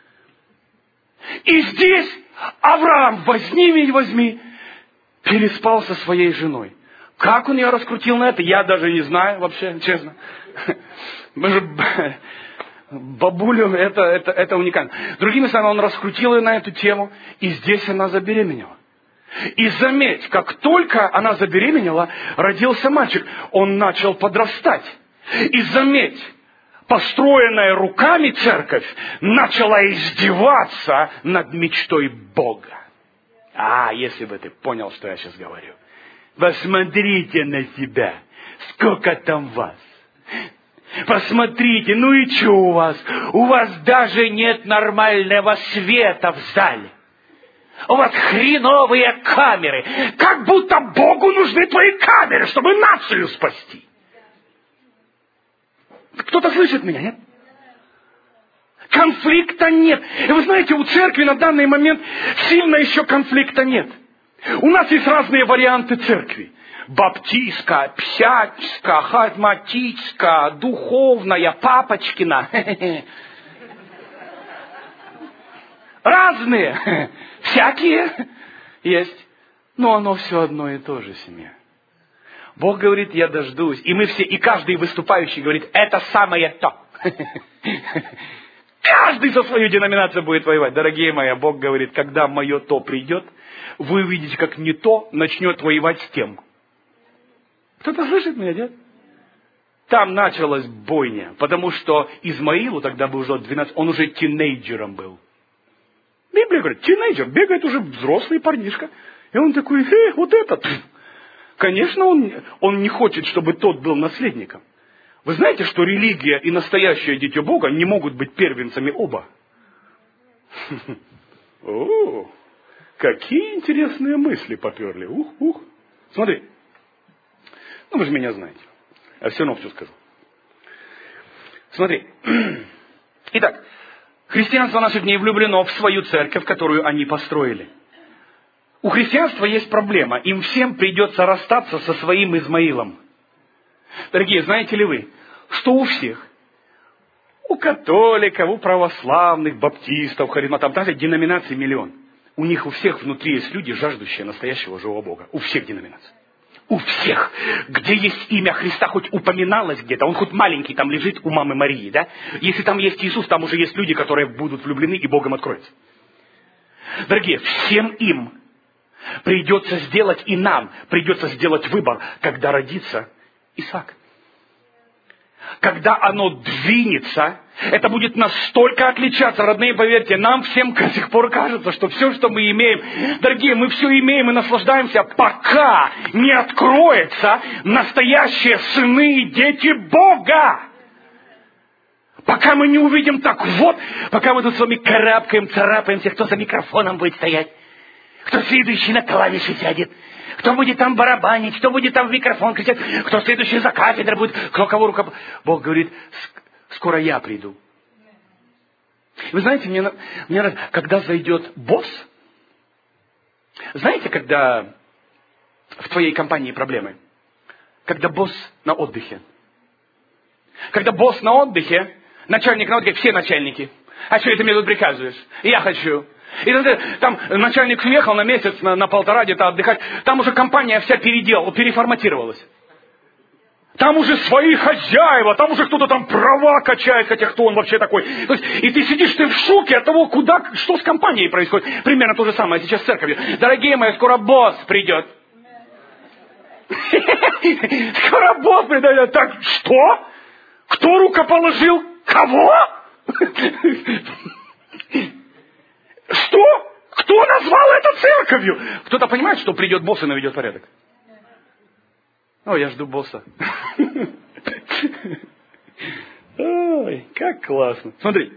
И здесь Авраам, возьми, переспал со своей женой. Как он ее раскрутил на это, я даже не знаю вообще, честно. Бабулю, это уникально. Другими словами, он раскрутил ее на эту тему, и здесь она забеременела. И заметь, как только она забеременела, родился мальчик. Он начал подрастать. И заметь, построенная руками церковь начала издеваться над мечтой Бога. Если бы ты понял, что я сейчас говорю. Посмотрите на себя. Сколько там вас? Посмотрите, ну и что у вас? У вас даже нет нормального света в зале. У вас хреновые камеры. Как будто Богу нужны твои камеры, чтобы нацию спасти. Кто-то слышит меня, нет? Конфликта нет. И вы знаете, у церкви на данный момент сильно еще конфликта нет. У нас есть разные варианты церкви. Баптистская, псячская, харизматическая, духовная, папочкина. Разные. Всякие есть. Но оно все одно и то же, семья. Бог говорит, я дождусь. И мы все, и каждый выступающий говорит, это самое то. Каждый за свою деноминацию будет воевать. Дорогие мои, Бог говорит, когда мое то придет, вы увидите, как не то начнет воевать с тем. Кто-то слышит меня, нет? Там началась бойня, потому что Измаилу тогда было уже 12, он уже тинейджером был. Библия говорит, тинейджер, бегает уже взрослый парнишка. И он такой, вот этот. Конечно, он не хочет, чтобы тот был наследником. Вы знаете, что религия и настоящее дитя Бога не могут быть первенцами оба? О, какие интересные мысли поперли. Ух. Смотри. Вы же меня знаете. Я все равно все скажу. Смотри. Итак, христианство наших дней влюблено в свою церковь, которую они построили. У христианства есть проблема. Им всем придется расстаться со своим Измаилом. Дорогие, знаете ли вы, что у всех, у католиков, у православных, баптистов, харизматов, там деноминаций миллион. У них у всех внутри есть люди, жаждущие настоящего живого Бога. У всех деноминаций. У всех. Где есть имя Христа, хоть упоминалось где-то, он хоть маленький там лежит у мамы Марии, да? Если там есть Иисус, там уже есть люди, которые будут влюблены и Богом откроются. Дорогие, всем им придется сделать, и нам придется сделать выбор, когда родится Исаак. Когда оно двинется, это будет настолько отличаться, родные, поверьте, нам всем до сих пор кажется, что все, что мы имеем, дорогие, мы все имеем и наслаждаемся, пока не откроются настоящие сыны и дети Бога. Пока мы не увидим так вот, пока мы тут с вами карабкаем, царапаемся, кто за микрофоном будет стоять, кто следующий на клавиши сядет, кто будет там барабанить, кто будет там в микрофон кричать, кто следующий за кафедрой будет, кто кого рука... Бог говорит, скоро я приду. Вы знаете, мне нравится, когда зайдет босс, знаете, когда в твоей компании проблемы? Когда босс на отдыхе. Когда босс на отдыхе, начальник на отдыхе, все начальники. А что это мне тут приказываешь? Я хочу. И там начальник уехал на месяц, на полтора где-то отдыхать. Там уже компания вся переформатировалась. Там уже свои хозяева, там уже кто-то там права качает, хотя кто он вообще такой. То есть, и ты сидишь, ты в шоке от того, что с компанией происходит. Примерно то же самое сейчас с церковью. Дорогие мои, скоро босс придет. Скоро босс придет. Так, что? Кто рукоположил? Кого? Что? Кто назвал это церковью? Кто-то понимает, что придет босс и наведет порядок? Я жду босса. Ой, как классно. Смотри.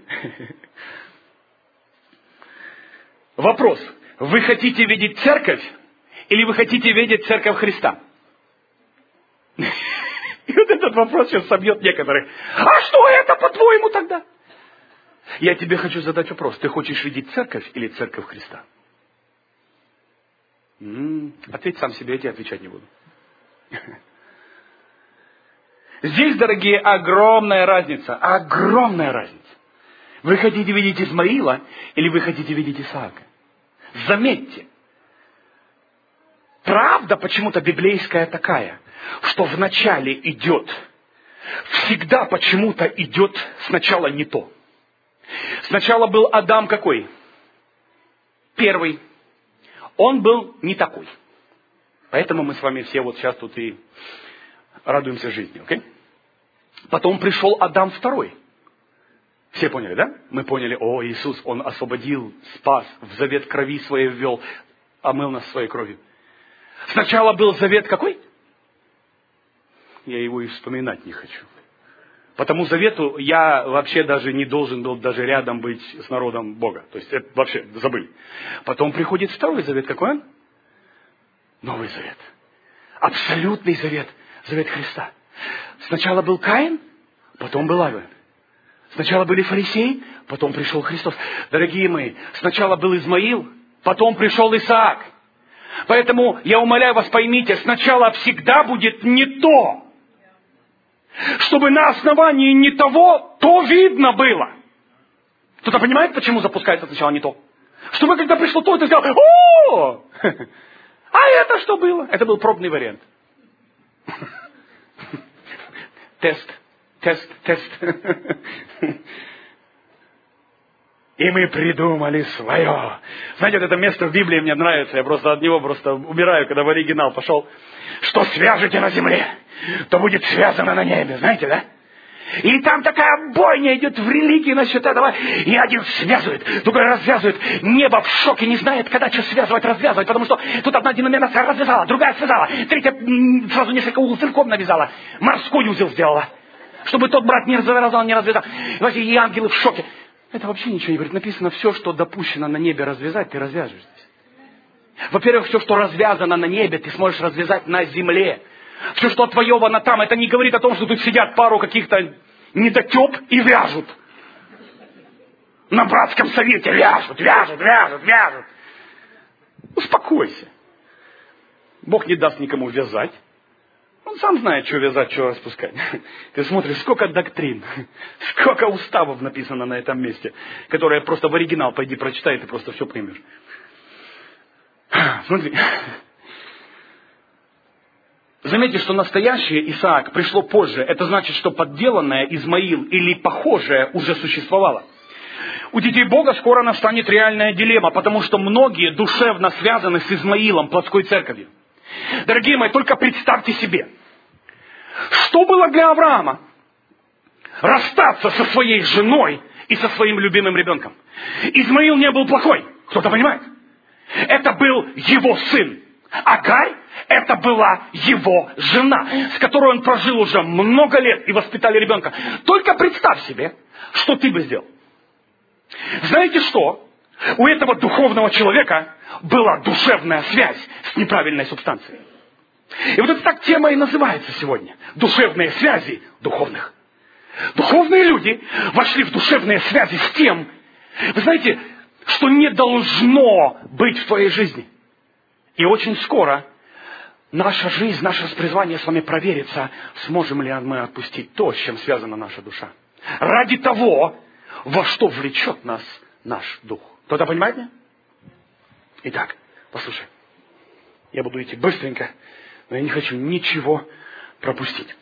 Вопрос. Вы хотите видеть церковь или вы хотите видеть церковь Христа? И вот этот вопрос сейчас собьет некоторых. А что это, по-твоему, тогда? Я тебе хочу задать вопрос. Ты хочешь видеть церковь или церковь Христа? Ответь сам себе, я тебе отвечать не буду. Здесь, дорогие, огромная разница. Огромная разница. Вы хотите видеть Измаила или вы хотите видеть Исаака? Заметьте. Правда почему-то библейская такая, что вначале идет, всегда почему-то идет сначала не то. Сначала был Адам какой? Первый. он был не такой. Поэтому мы с вами все вот сейчас тут и радуемся жизни, окей? Потом пришел Адам второй. Все поняли, да? Мы поняли, о, Иисус, Он освободил, спас, в завет крови своей ввел, омыл нас своей кровью. Сначала был завет какой? Я его и вспоминать не хочу. По тому завету я вообще даже не должен был даже рядом быть с народом Бога. То есть это вообще забыли. Потом приходит второй завет. Какой он? Новый завет. Абсолютный завет. Завет Христа. Сначала был Каин, потом был Авель. Сначала были фарисеи, потом пришел Христос. Дорогие мои, сначала был Измаил, потом пришел Исаак. Поэтому я умоляю вас, поймите, сначала всегда будет не то. Чтобы на основании не того, то видно было. Кто-то понимает, почему запускается сначала не то? Чтобы когда пришло то, ты сказал, о! А это что было? Это был пробный вариант. Тест. И мы придумали свое. Знаете, вот это место в Библии мне нравится. Я просто от него убираю, когда в оригинал пошел. Что свяжете на земле, то будет связано на небе. Знаете, да? И там такая бойня идет в религии насчет этого. И один связывает, другой развязывает. Небо в шоке, не знает, когда что связывать, развязывать. Потому что тут одна деноминация развязала, другая связала. Третья сразу несколько узелков навязала. Морской узел сделала. Чтобы тот брат не развязал, не развязал. И ангелы в шоке. Это вообще ничего не говорит. Написано, все, что допущено на небе развязать, ты развяжешь здесь. Во-первых, все, что развязано на небе, ты сможешь развязать на земле. Все, что отвоевано там, это не говорит о том, что тут сидят пару каких-то недотеп и вяжут. На братском совете вяжут. Успокойся. Бог не даст никому вязать. Он сам знает, что вязать, что распускать. Ты смотришь, сколько доктрин, сколько уставов написано на этом месте, которые просто в оригинал пойди прочитай, и ты просто все поймешь. Смотри. Заметьте, что настоящее Исаак пришло позже. Это значит, что подделанное Измаил или похожее уже существовало. У детей Бога скоро настанет реальная дилемма, потому что многие душевно связаны с Измаилом, плотской церковью. Дорогие мои, только представьте себе, что было для Авраама расстаться со своей женой и со своим любимым ребенком. Измаил не был плохой, кто-то понимает? Это был его сын. Агарь, это была его жена, с которой он прожил уже много лет и воспитали ребенка. Только представь себе, что ты бы сделал. Знаете что? У этого духовного человека была душевная связь с неправильной субстанцией. И вот это так тема и называется сегодня. Душевные связи духовных. Духовные люди вошли в душевные связи с тем, вы знаете, что не должно быть в твоей жизни. И очень скоро наша жизнь, наше призвание с вами проверится, сможем ли мы отпустить то, с чем связана наша душа. Ради того, во что влечет нас наш дух. Кто-то понимает меня? Итак, послушай. Я буду идти быстренько, но я не хочу ничего пропустить.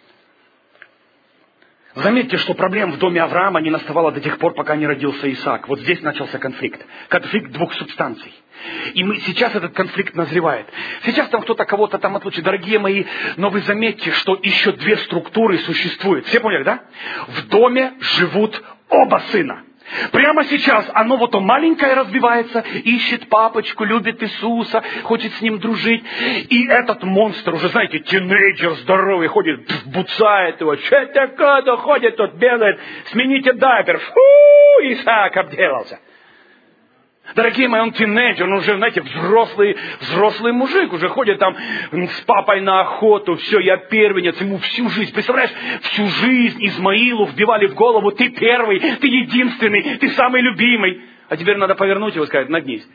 Заметьте, что проблем в доме Авраама не наставало до тех пор, пока не родился Исаак. Вот здесь начался конфликт. Конфликт двух субстанций. И сейчас этот конфликт назревает. Сейчас там кто-то кого-то там отлучит. Дорогие мои, но вы заметьте, что еще две структуры существуют. Все поняли, да? В доме живут оба сына. Прямо сейчас оно вот то маленькое разбивается, ищет папочку, любит Иисуса, хочет с ним дружить. И этот монстр, уже знаете, тинейджер здоровый, ходит, буцает его. Че такое-то ходит, тут бегает, смените дайпер. Фу, Исаак обделался. Дорогие мои, он тинейджер, он уже, знаете, взрослый мужик, уже ходит там с папой на охоту, все, я первенец, ему всю жизнь, представляешь, всю жизнь Измаилу вбивали в голову, ты первый, ты единственный, ты самый любимый. А теперь надо повернуть его и сказать, нагнись.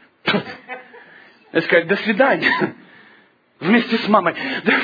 И сказать, до свидания. Вместе с мамой.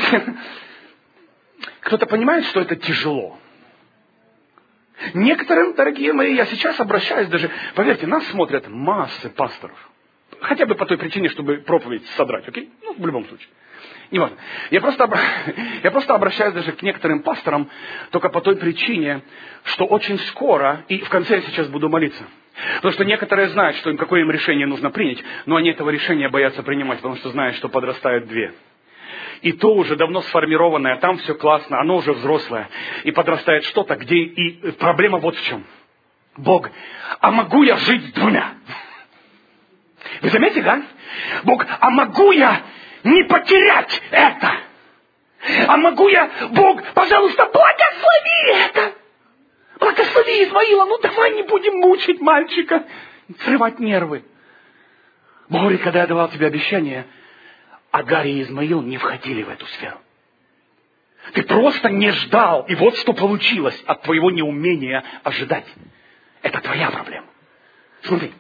Кто-то понимает, что это тяжело? Некоторым, дорогие мои, я сейчас обращаюсь даже, поверьте, нас смотрят массы пасторов. Хотя бы по той причине, чтобы проповедь содрать, окей? Ну, в любом случае. неважно. Я просто обращаюсь даже к некоторым пасторам только по той причине, что очень скоро, и в конце я сейчас буду молиться. Потому что некоторые знают, что какое им решение нужно принять, но они этого решения боятся принимать, потому что знают, что подрастают две. И то уже давно сформированное, там все классно, оно уже взрослое. И подрастает что-то, где и проблема вот в чем. Бог, а могу я жить с двумя? Вы заметили, да? Бог, а могу я не потерять это? А могу я, Бог, пожалуйста, благослови это? Благослови Измаила, ну давай не будем мучить мальчика, срывать нервы. Бог говорит, когда я давал тебе обещание, Агарь и Измаил не входили в эту сферу. Ты просто не ждал, и вот что получилось от твоего неумения ожидать. Это твоя проблема. Смотри.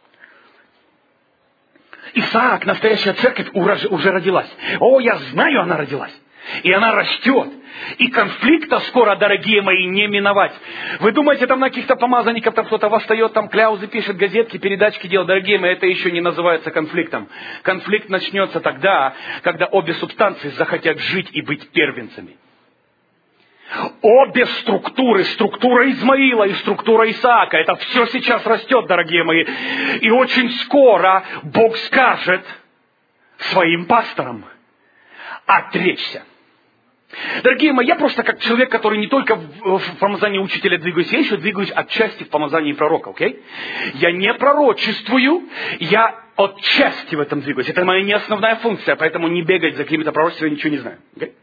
Исаак, настоящая церковь, уже родилась. О, я знаю, она родилась. И она растет. И конфликта скоро, дорогие мои, не миновать. Вы думаете, там на каких-то помазанников там кто-то восстает, там кляузы пишет, газетки, передачки делает. Дорогие мои, это еще не называется конфликтом. Конфликт начнется тогда, когда обе субстанции захотят жить и быть первенцами. Обе структуры, структура Измаила и структура Исаака, это все сейчас растет, дорогие мои. И очень скоро Бог скажет своим пасторам отречься. Дорогие мои, я просто как человек, который не только в помазании учителя двигаюсь, я еще двигаюсь отчасти в помазании пророка, окей? Я не пророчествую, я отчасти в этом двигаюсь. Это моя не основная функция, поэтому не бегать за какими-то пророчествами, я ничего не знаю, окей?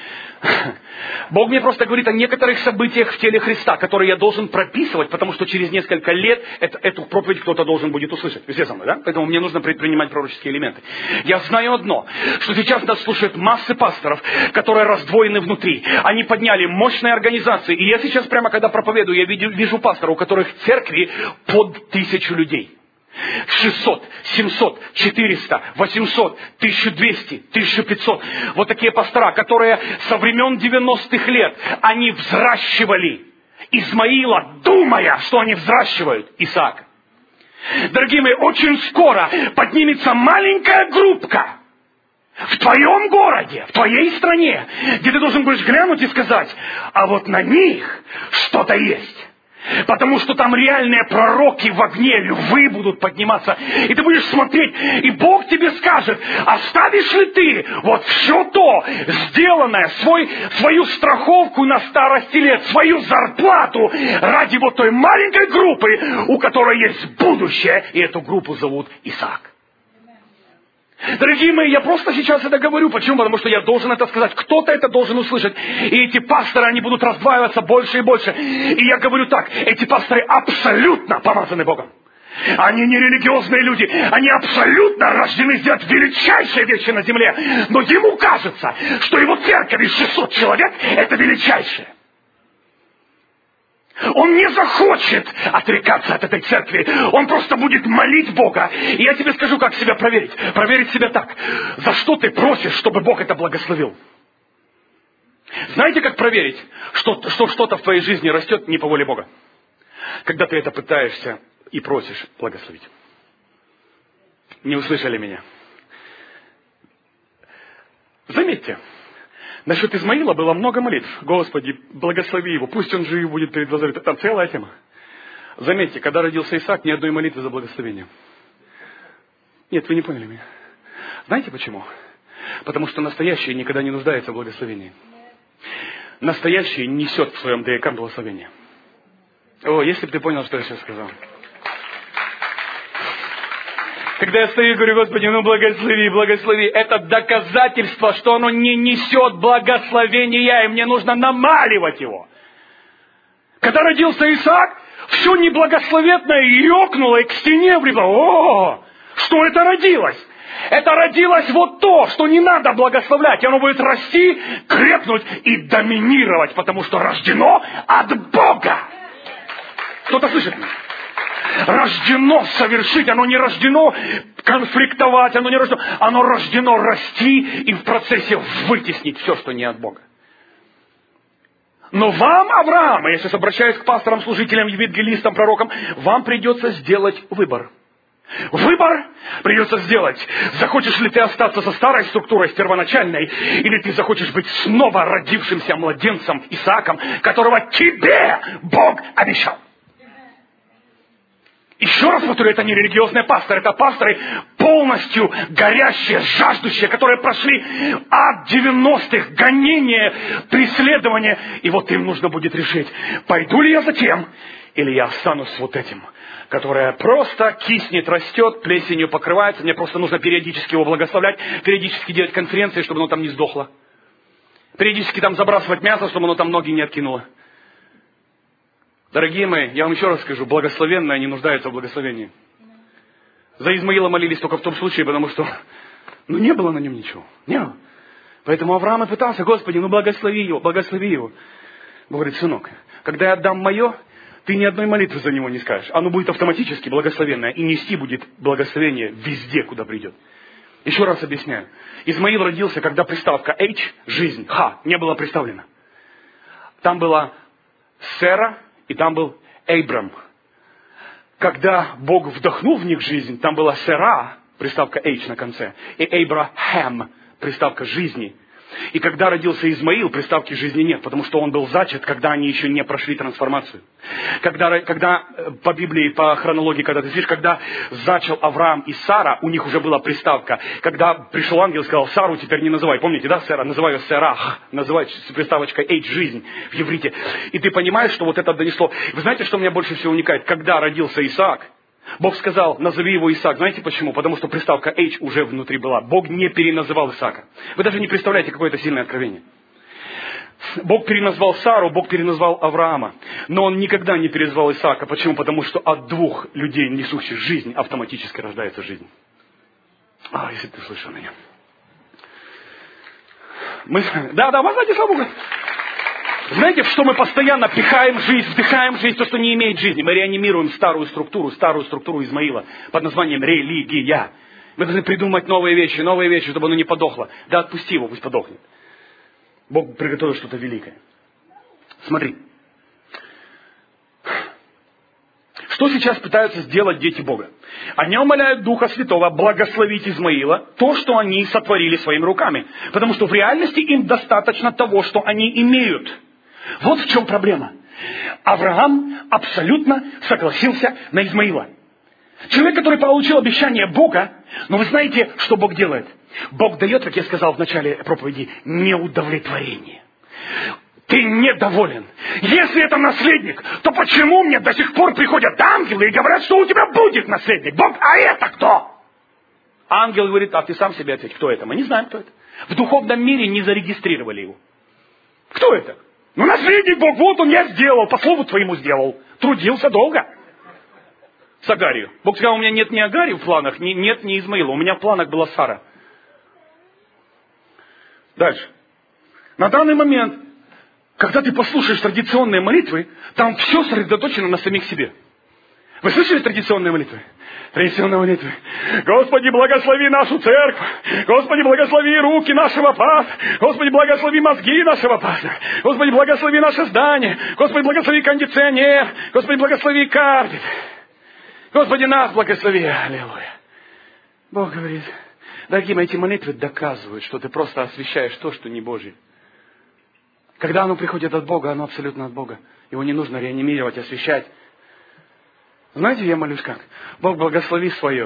Бог мне просто говорит о некоторых событиях в теле Христа, которые я должен прописывать, потому что через несколько лет эту проповедь кто-то должен будет услышать. Вы все со мной, да? Поэтому мне нужно предпринимать пророческие элементы. Я знаю одно, что сейчас нас слушают массы пасторов, которые раздвоены внутри. Они подняли мощные организации. И я сейчас прямо, когда проповедую, я вижу пасторов, у которых в церкви под 1000 людей. 600, 700, 400, 800, 1200, 1500. Вот такие пастора, которые со времен 90-х лет, они взращивали Измаила, думая, что они взращивают Исаака. Дорогие мои, очень скоро поднимется маленькая группка в твоем городе, в твоей стране, где ты должен будешь глянуть и сказать, а вот на них что-то есть. Потому что там реальные пророки в огне, львы будут подниматься. И ты будешь смотреть, и Бог тебе скажет, оставишь ли ты вот все то, сделанное, свою страховку на старости лет, свою зарплату ради вот той маленькой группы, у которой есть будущее, и эту группу зовут Исаак. Дорогие мои, я просто сейчас это говорю. Почему? Потому что я должен это сказать. Кто-то это должен услышать. И эти пасторы, они будут раздваиваться больше и больше. И я говорю так, эти пасторы абсолютно помазаны Богом. Они не религиозные люди. Они абсолютно рождены сделать величайшие вещи на земле. Но ему кажется, что его церковь из 600 человек – это величайшее. Он не захочет отрекаться от этой церкви. Он просто будет молить Бога. И я тебе скажу, как себя проверить. Проверить себя так. За что ты просишь, чтобы Бог это благословил? Знаете, как проверить, что что-то в твоей жизни растет не по воле Бога? Когда ты это пытаешься и просишь благословить. Не услышали меня? Заметьте. Насчет Измаила было много молитв. Господи, благослови его, пусть он жив будет перед глазами. Там целая тема. Заметьте, когда родился Исаак, ни одной молитвы за благословение. Нет, вы не поняли меня. Знаете почему? Потому что настоящий никогда не нуждается в благословении. Настоящий несет в своем ДНК благословение. О, если бы ты понял, что я сейчас сказал. Когда я стою и говорю, Господи, ну благослови, благослови, это доказательство, что оно не несет благословения, и мне нужно намаливать его. Когда родился Исаак, все неблагословенное ёкнуло и к стене влипло. О, что это родилось? Это родилось вот то, что не надо благословлять. И оно будет расти, крепнуть и доминировать, потому что рождено от Бога. Кто-то слышит меня? Рождено совершить, оно не рождено конфликтовать, оно рождено расти и в процессе вытеснить все, что не от Бога. Но вам, Авраам, я сейчас обращаюсь к пасторам, служителям, евангелистам, пророкам, вам придется сделать выбор. Выбор придется сделать. Захочешь ли ты остаться со старой структурой, с первоначальной, или ты захочешь быть снова родившимся младенцем Исааком, которого тебе Бог обещал. Еще раз повторю, это не религиозные пасторы, это пасторы полностью горящие, жаждущие, которые прошли от 90-х, гонения, преследования. И вот им нужно будет решить, пойду ли я за тем, или я останусь с вот этим, которое просто киснет, растет, плесенью покрывается. Мне просто нужно периодически его благословлять, периодически делать конференции, чтобы оно там не сдохло. Периодически там забрасывать мясо, чтобы оно там ноги не откинуло. Дорогие мои, я вам еще раз скажу, благословенное не нуждается в благословении. За Измаила молились только в том случае, потому что не было на нем ничего. Не было. Поэтому Авраам и пытался, Господи, благослови его, благослови его. Бог говорит, сынок, когда я отдам мое, ты ни одной молитвы за него не скажешь. Оно будет автоматически благословенное, и нести будет благословение везде, куда придет. Еще раз объясняю. Измаил родился, когда приставка H, жизнь, Х, не была представлена. Там была Сера, и там был Эйбрам. Когда Бог вдохнул в них жизнь, там была Сера, приставка H на конце, и Эйбрахам, приставка жизни. И когда родился Измаил, приставки жизни нет, потому что он был зачат, когда они еще не прошли трансформацию. Когда по Библии, по хронологии, когда ты видишь, когда зачал Авраам и Сара, у них уже была приставка. Когда пришел ангел и сказал, Сару теперь не называй. Помните, да, Сара? Называй ее Серах. Называй с приставочкой H, жизнь в иврите. И ты понимаешь, что вот это донесло. Вы знаете, что меня больше всего уникает? Когда родился Исаак, Бог сказал, назови его Исаак. Знаете почему? Потому что приставка H уже внутри была. Бог не переназывал Исаака. Вы даже не представляете, какое это сильное откровение. Бог переназвал Сару, Бог переназвал Авраама. Но Он никогда не переназвал Исаака. Почему? Потому что от двух людей, несущих жизнь, автоматически рождается жизнь. Если ты слышал меня. Да, вы знаете, слава Богу. Знаете, в что мы постоянно пихаем жизнь, вдыхаем жизнь, то, что не имеет жизни. Мы реанимируем старую структуру Измаила под названием религия. Мы должны придумать новые вещи, чтобы оно не подохло. Да отпусти его, пусть подохнет. Бог приготовил что-то великое. Смотри. Что сейчас пытаются сделать дети Бога? Они умоляют Духа Святого благословить Измаила, то, что они сотворили своими руками. Потому что в реальности им достаточно того, что они имеют. Вот в чем проблема. Авраам абсолютно согласился на Измаила. Человек, который получил обещание Бога, но вы знаете, что Бог делает? Бог дает, как я сказал в начале проповеди, неудовлетворение. Ты недоволен. Если это наследник, то почему мне до сих пор приходят ангелы и говорят, что у тебя будет наследник? Бог, а это кто? Ангел говорит, а ты сам себе ответь, кто это? Мы не знаем, кто это. В духовном мире не зарегистрировали его. Кто это? Наследник Бог, вот он, я сделал, по слову твоему сделал. Трудился долго. С Агарью. Бог сказал, у меня нет ни Агари в планах, нет ни Измаила. У меня в планах была Сара. Дальше. На данный момент, когда ты послушаешь традиционные молитвы, там все сосредоточено на самих себе. Вы слышали традиционные молитвы? Традиционные молитвы. Господи, благослови нашу церковь. Господи, благослови руки нашего пастора. Господи, благослови мозги нашего пастора. Господи, благослови наше здание. Господи, благослови кондиционер. Господи, благослови карпет. Господи, нас благослови. Аллилуйя. Бог говорит, дорогие мои, эти молитвы доказывают, что ты просто освящаешь то, что не Божье. Когда оно приходит от Бога, оно абсолютно от Бога. Его не нужно реанимировать, освящать. Знаете, я молюсь как? Бог, благослови свое.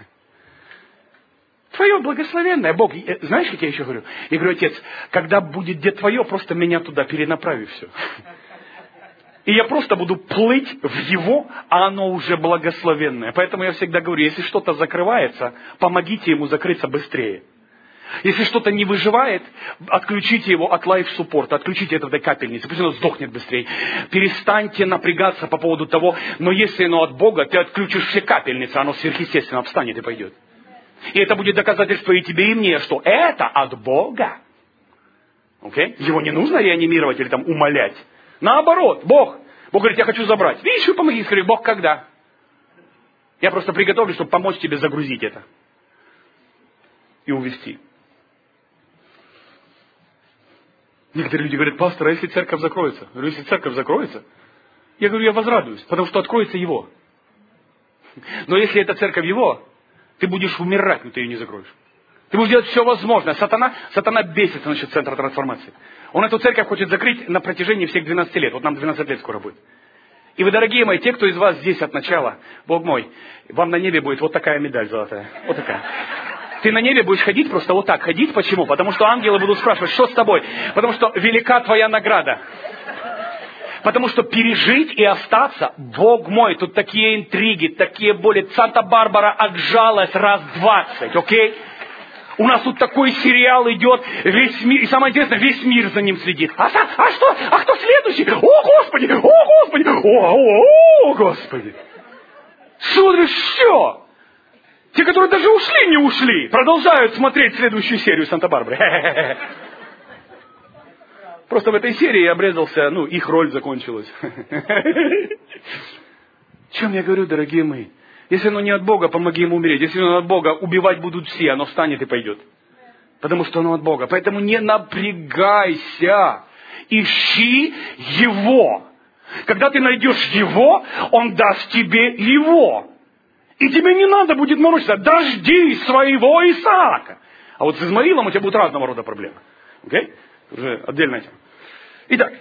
Твое благословенное. Бог, знаешь, как я еще говорю? Я говорю, Отец, когда будет где твое, просто меня туда перенаправи все. И я просто буду плыть в Его, а оно уже благословенное. Поэтому я всегда говорю, если что-то закрывается, помогите ему закрыться быстрее. Если что-то не выживает, отключите его от лайф-суппорта, отключите это в этой капельнице, пусть оно сдохнет быстрее. Перестаньте напрягаться по поводу того, но если оно от Бога, ты отключишь все капельницы, оно сверхъестественно встанет и пойдет. И это будет доказательство и тебе, и мне, что это от Бога. Okay? Его не нужно реанимировать или там умолять. Наоборот, Бог говорит, я хочу забрать. Видишь, вы помоги, скажи, Бог когда? Я просто приготовлю, чтобы помочь тебе загрузить это. И увести. Некоторые люди говорят, пастор, а если церковь закроется? Я говорю, если церковь закроется, я говорю, я возрадуюсь, потому что откроется Его. Но если это церковь его, ты будешь умирать, но ты ее не закроешь. Ты будешь делать все возможное. Сатана бесится насчет центра трансформации. Он эту церковь хочет закрыть на протяжении всех 12 лет. Вот нам 12 лет скоро будет. И вы, дорогие мои, те, кто из вас здесь от начала, Бог мой, вам на небе будет вот такая медаль золотая. Вот такая. Ты на небе будешь ходить просто вот так. Ходить почему? Потому что ангелы будут спрашивать, что с тобой? Потому что велика твоя награда. Потому что пережить и остаться, Бог мой, тут такие интриги, такие боли. Санта-Барбара отжалась раз 20, окей? У нас тут такой сериал идет, весь мир, и самое интересное, весь мир за ним следит. А что? А кто следующий? О, Господи! О, Господи! О, Господи! Смотришь, все! Те, которые даже ушли, не ушли, продолжают смотреть следующую серию Санта-Барбары. Просто в этой серии обрезался, их роль закончилась. О чем я говорю, дорогие мои? Если оно не от Бога, помоги ему умереть. Если оно от Бога, убивать будут все, оно встанет и пойдет. Потому что оно от Бога. Поэтому не напрягайся. Ищи Его. Когда ты найдешь Его, Он даст тебе Его. И тебе не надо будет морочиться. Дожди своего Исаака. А вот с Измаилом у тебя будут разного рода проблемы. Окей? Уже отдельная тема. Итак.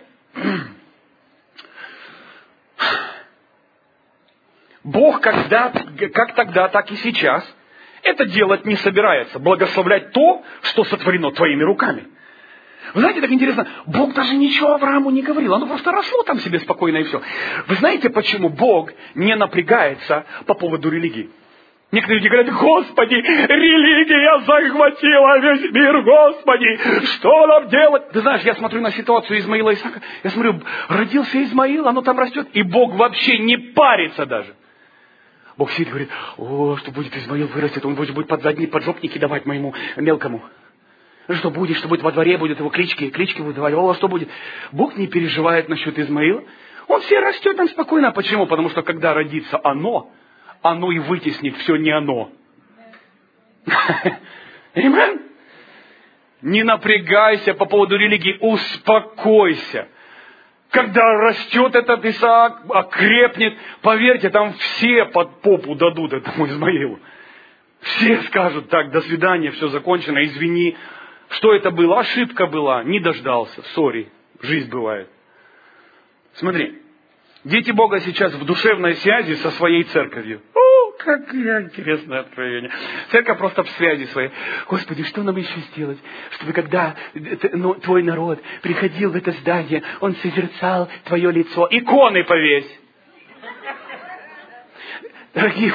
Бог как тогда, так и сейчас это делать не собирается. Благословлять то, что сотворено твоими руками. Вы знаете, так интересно, Бог даже ничего Аврааму не говорил. Оно просто росло там себе спокойно и все. Вы знаете, почему Бог не напрягается по поводу религии? Некоторые люди говорят, Господи, религия захватила весь мир, Господи, что нам делать? Ты знаешь, я смотрю на ситуацию Измаила и Исаака, я смотрю, родился Измаил, оно там растет, и Бог вообще не парится даже. Бог сидит и говорит, что будет Измаил вырастет, он будет поджопники давать моему мелкому. Что будет во дворе, будет его клички будут давать, что будет? Бог не переживает насчет Измаила, он все растет там спокойно. Почему? Потому что когда родится оно и вытеснит все не оно. Аминь. Не напрягайся по поводу религии, успокойся. Когда растет этот Исаак, окрепнет, поверьте, там все под попу дадут этому Измаилу. Все скажут, так, до свидания, все закончено, извини. Что это было? Ошибка была, не дождался, сори, жизнь бывает. Смотри, дети Бога сейчас в душевной связи со своей церковью. Какое интересное откровение. Церковь просто в связи своей. Господи, что нам еще сделать, чтобы когда твой народ приходил в это здание, он созерцал твое лицо. Иконы повесь. Дорогие,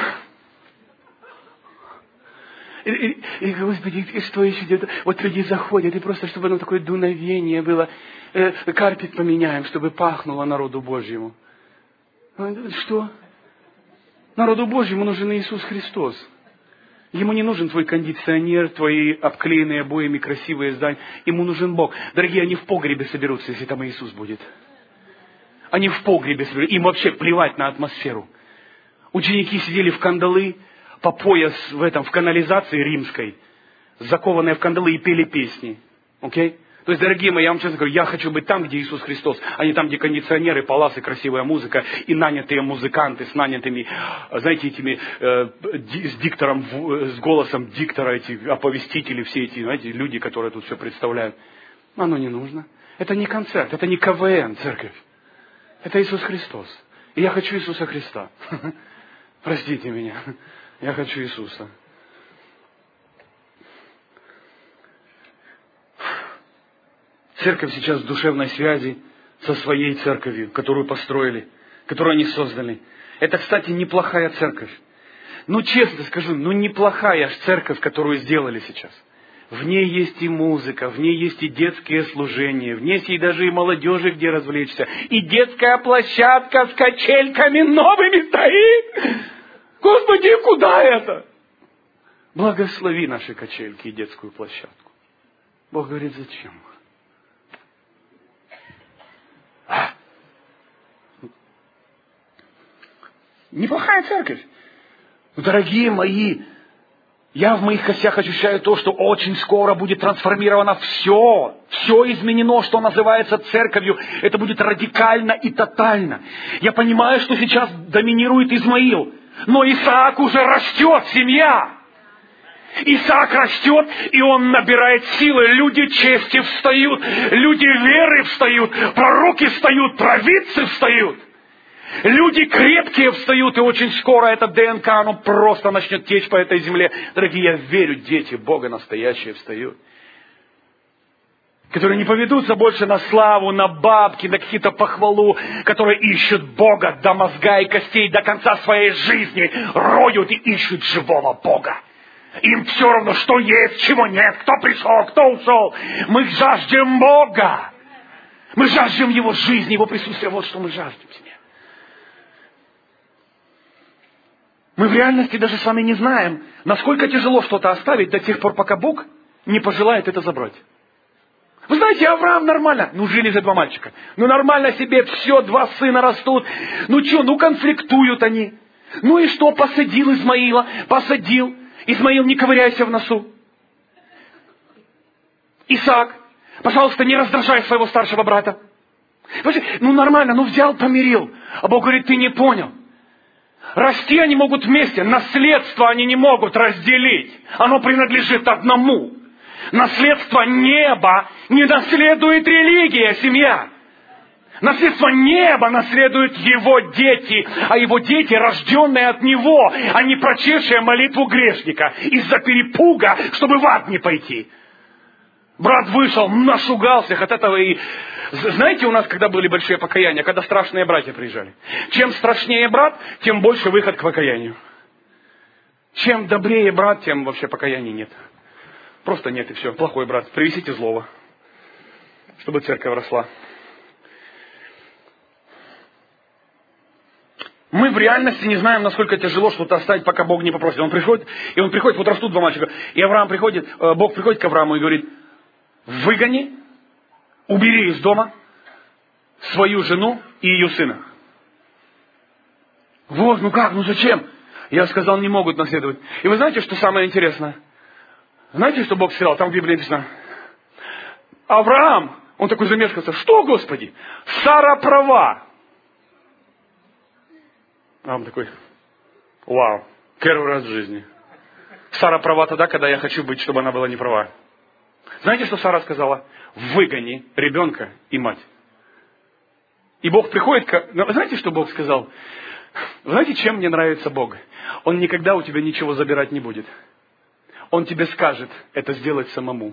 Господи, что еще делать? Вот люди заходят, и просто, чтобы оно такое дуновение было, карпет поменяем, чтобы пахнуло народу Божьему. Что? Народу Божьему нужен Иисус Христос. Ему не нужен твой кондиционер, твои обклеенные обоями красивые здания. Ему нужен Бог. Дорогие, они в погребе соберутся, если там Иисус будет. Они в погребе соберутся. Им вообще плевать на атмосферу. Ученики сидели в кандалы, по пояс в канализации римской, закованные в кандалы, и пели песни. Окей? То есть, дорогие мои, я вам честно говорю, я хочу быть там, где Иисус Христос, а не там, где кондиционеры, паласы, красивая музыка и нанятые музыканты с нанятыми, знаете, этими, с диктором, с голосом диктора, эти оповестители, все эти, знаете, люди, которые тут все представляют. Оно не нужно. Это не концерт, это не КВН, церковь. Это Иисус Христос. И я хочу Иисуса Христа. Простите меня. Я хочу Иисуса. Церковь сейчас в душевной связи со своей церковью, которую построили, которую они создали. Это, кстати, неплохая церковь. Честно скажу, неплохая церковь, которую сделали сейчас. В ней есть и музыка, в ней есть и детские служения, в ней есть и даже и молодежи, где развлечься. И детская площадка с качельками новыми стоит. Господи, куда это? Благослови наши качельки и детскую площадку. Бог говорит, зачем? Неплохая церковь. Дорогие мои, я в моих костях ощущаю то, что очень скоро будет трансформировано все. Все изменено, что называется церковью. Это будет радикально и тотально. Я понимаю, что сейчас доминирует Измаил. Но Исаак уже растет, семья. Исаак растет, и он набирает силы. Люди чести встают, люди веры встают, пророки встают, провидцы встают. Люди крепкие встают, и очень скоро это ДНК, оно просто начнет течь по этой земле. Дорогие, я верю, дети Бога настоящие встают. Которые не поведутся больше на славу, на бабки, на какие-то похвалу, которые ищут Бога до мозга и костей, до конца своей жизни, роют и ищут живого Бога. Им все равно, что есть, чего нет, кто пришел, кто ушел. Мы жаждем Бога. Мы жаждем Его жизни, Его присутствия. Вот что мы жаждем себе. Мы в реальности даже с вами не знаем, насколько тяжело что-то оставить до тех пор, пока Бог не пожелает это забрать. Вы знаете, Авраам нормально. Жили же 2 мальчика. Нормально себе, все, 2 сына растут. Конфликтуют они. И что, посадил Измаила, посадил. Измаил, не ковыряйся в носу. Исаак, пожалуйста, не раздражай своего старшего брата. Нормально, взял, помирил. А Бог говорит, ты не понял. Расти они могут вместе, наследство они не могут разделить. Оно принадлежит одному. Наследство неба не наследует религия, семья. Наследство неба наследуют его дети, а его дети, рожденные от него, а не прочевшие молитву грешника из-за перепуга, чтобы в ад не пойти. Брат вышел, нашугался от этого. И знаете, у нас когда были большие покаяния, когда страшные братья приезжали. Чем страшнее брат, тем больше выход к покаянию. Чем добрее брат, тем вообще покаяний нет. Просто нет и все. Плохой брат. Привезите злого, чтобы церковь росла. Мы в реальности не знаем, насколько тяжело что-то оставить, пока Бог не попросит. Он приходит, вот растут 2 мальчика. И Бог приходит к Аврааму и говорит, выгони, убери из дома свою жену и ее сына. Зачем? Я сказал, не могут наследовать. И вы знаете, что самое интересное? Знаете, что Бог сказал? Там в Библии написано. Авраам, он такой замешкался. Что, Господи? Сара права. А он такой, вау, первый раз в жизни. Сара права тогда, когда я хочу быть, чтобы она была не права. Знаете, что Сара сказала? Выгони ребенка и мать. И Бог приходит знаете, что Бог сказал? Знаете, чем мне нравится Бог? Он никогда у тебя ничего забирать не будет. Он тебе скажет это сделать самому.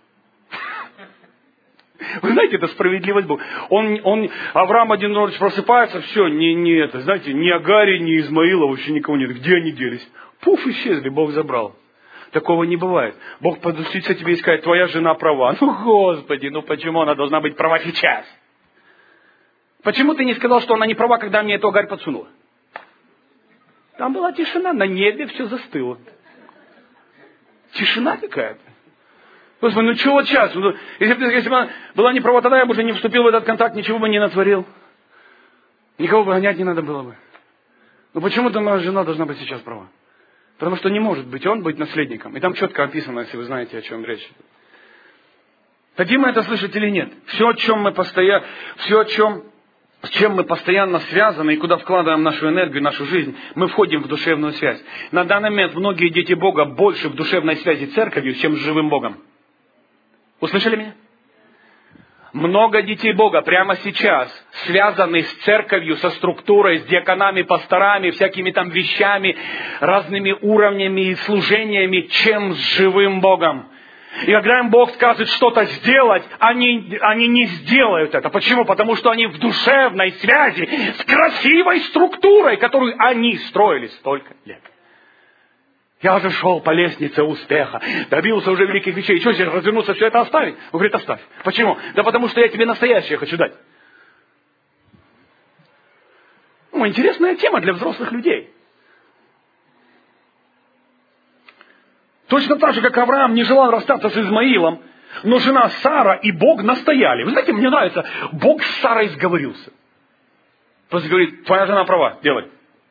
Вы знаете, это справедливость Бога. Авраам один ночь просыпается, все, ни Агари, ни Измаила, вообще никого нет. Где они делись? Пуф, исчезли, Бог забрал. Такого не бывает. Бог подустится тебе и скажет, твоя жена права. Господи, почему она должна быть права сейчас? Почему ты не сказал, что она не права, когда мне эту Агарь подсунула? Там была тишина, на небе все застыло. Тишина какая-то. Господи, чего сейчас? Если бы она была не права, тогда я бы уже не вступил в этот контакт, ничего бы не натворил. Никого бы гонять не надо было бы. Почему-то моя жена должна быть сейчас права. Потому что не может быть быть наследником. И там четко описано, если вы знаете, о чем речь. Хотим мы это слышать или нет? Все, с чем мы постоянно связаны и куда вкладываем нашу энергию, нашу жизнь, мы входим в душевную связь. На данный момент многие дети Бога больше в душевной связи с церковью, чем с живым Богом. Услышали меня? Много детей Бога прямо сейчас связаны с церковью, со структурой, с диаконами, пасторами, всякими там вещами, разными уровнями и служениями, чем с живым Богом. И когда им Бог скажет что-то сделать, они не сделают это. Почему? Потому что они в душевной связи с красивой структурой, которую они строили столько лет. Я уже шел по лестнице успеха, добился уже великих вещей. Что здесь развернуться, все это оставить? Он говорит, оставь. Почему? Да потому что я тебе настоящее хочу дать. Интересная тема для взрослых людей. Точно так же, как Авраам не желал расстаться с Измаилом, но жена Сара и Бог настояли. Вы знаете, мне нравится, Бог с Сарой сговорился. Просто говорит, твоя жена права, делай.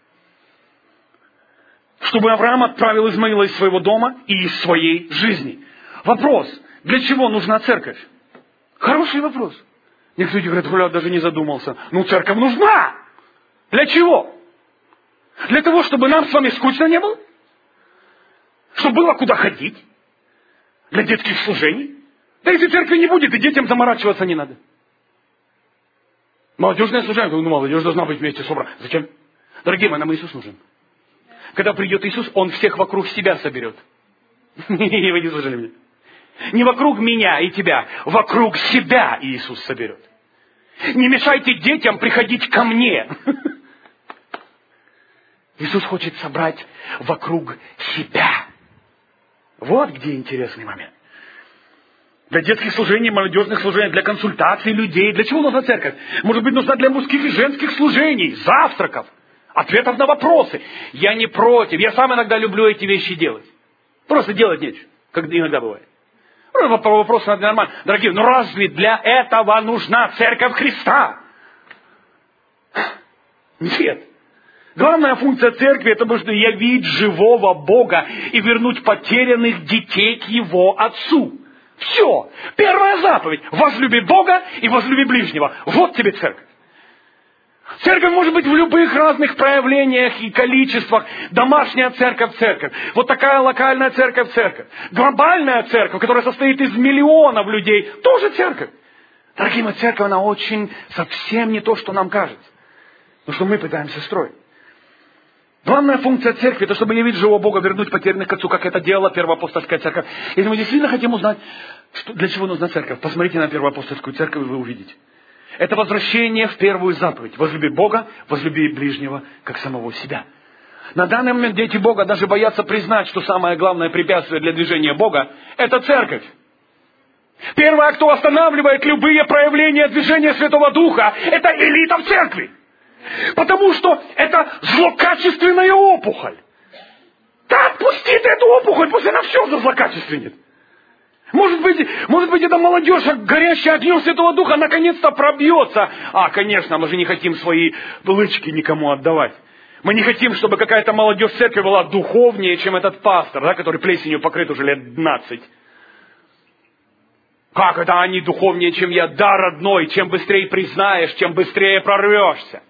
Чтобы Авраам отправил Измаила из своего дома и из своей жизни. Вопрос, для чего нужна церковь? Хороший вопрос. Некоторые люди говорят, я даже не задумался. Церковь нужна. Для чего? Для того, чтобы нам с вами скучно не было? Чтобы было куда ходить? Для детских служений? Да если церкви не будет, и детям заморачиваться не надо. Молодежное служение, ну молодежь должна быть вместе собрана. Зачем? Дорогие мои, нам Иисус нужен. Когда придет Иисус, Он всех вокруг себя соберет. Вы не слышали меня? Не вокруг меня и тебя, вокруг себя Иисус соберет. Не мешайте детям приходить ко мне. Иисус хочет собрать вокруг себя. Вот где интересный момент. Для детских служений, молодежных служений, для консультаций людей. Для чего нужна церковь? Может быть, нужна для мужских и женских служений, завтраков, ответов на вопросы. Я не против. Я сам иногда люблю эти вещи делать. Просто делать нечего, как иногда бывает. Вопрос нормально. Дорогие, ну разве для этого нужна церковь Христа? Нет. Главная функция церкви — это может явить живого Бога и вернуть потерянных детей к Его Отцу. Все. Первая заповедь. Возлюби Бога и возлюби ближнего. Вот тебе церковь. Церковь может быть в любых разных проявлениях и количествах. Домашняя церковь — церковь. Вот такая локальная церковь — церковь. Глобальная церковь, которая состоит из миллионов людей, тоже церковь. Дорогие мои, церковь, она очень совсем не то, что нам кажется. Но что мы пытаемся строить. Главная функция церкви — это чтобы явить живого Бога, вернуть потерянных к Отцу, как это делала первоапостольская церковь. Если мы действительно хотим узнать, для чего нужна церковь, посмотрите на первоапостольскую церковь, и вы увидите. Это возвращение в первую заповедь. Возлюби Бога, возлюби ближнего, как самого себя. На данный момент дети Бога даже боятся признать, что самое главное препятствие для движения Бога — это церковь. Первое, кто останавливает любые проявления движения Святого Духа, это элита в церкви. Потому что это злокачественная опухоль. Да отпусти ты эту опухоль, пусть она все злокачественнет. Может быть, эта молодежь, горящая огнем Святого Духа, наконец-то пробьется. Конечно, мы же не хотим свои лычки никому отдавать. Мы не хотим, чтобы какая-то молодежь в церкви была духовнее, чем этот пастор, да, который плесенью покрыт уже лет 12. Как это они духовнее, чем я? Да, родной, чем быстрее признаешь, чем быстрее прорвешься.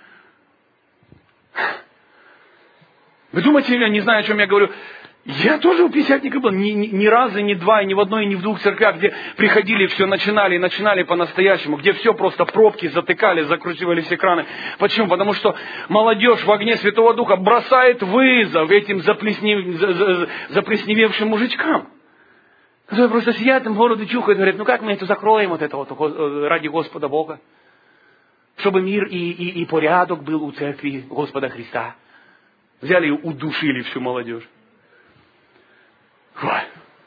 Вы думаете, я не знаю, о чем я говорю. Я тоже у пятидесятника был. Ни разу, ни два, и ни в одной, и ни в двух церквях, где приходили, все начинали по-настоящему, где все просто пробки затыкали, закручивались экраны. Почему? Потому что молодежь в огне Святого Духа бросает вызов этим заплесневевшим мужичкам. Которые просто сидят, им бороду чухают, говорят, ну как мы это закроем, вот это вот ради Господа Бога? Чтобы мир и порядок был у церкви Господа Христа. Взяли и удушили всю молодежь. Ой.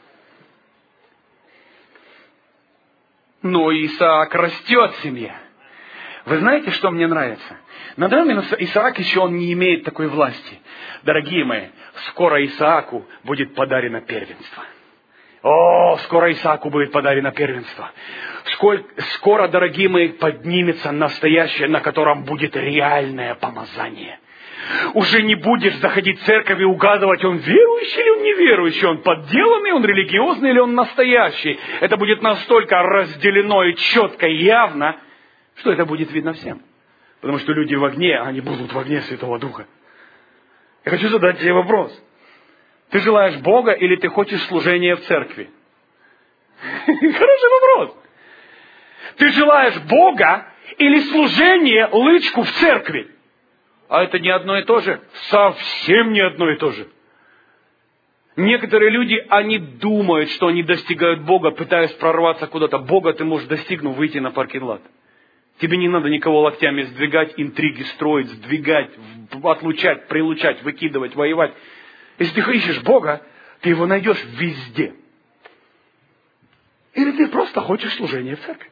Но Исаак растет в семье. Вы знаете, что мне нравится? На данный момент Исаак еще он не имеет такой власти. Дорогие мои, скоро Исааку будет подарено первенство. Скоро Исааку будет подарено первенство. Скоро, дорогие мои, поднимется настоящее, на котором будет реальное помазание. Уже не будешь заходить в церковь и угадывать, он верующий или он неверующий, он подделанный, он религиозный или он настоящий. Это будет настолько разделено и четко и явно, что это будет видно всем. Потому что люди в огне, они будут в огне Святого Духа. Я хочу задать тебе вопрос. Ты желаешь Бога или ты хочешь служения в церкви? Хороший вопрос. Ты желаешь Бога или служение, лычку в церкви? А это не одно и то же. Совсем не одно и то же. Некоторые люди, они думают, что они достигают Бога, пытаясь прорваться куда-то. Бога ты можешь, достигнув, выйти на паркинг-лот. Тебе не надо никого локтями сдвигать, интриги строить, сдвигать, отлучать, прилучать, выкидывать, воевать. Если ты ищешь Бога, ты его найдешь везде. Или ты просто хочешь служения в церкви.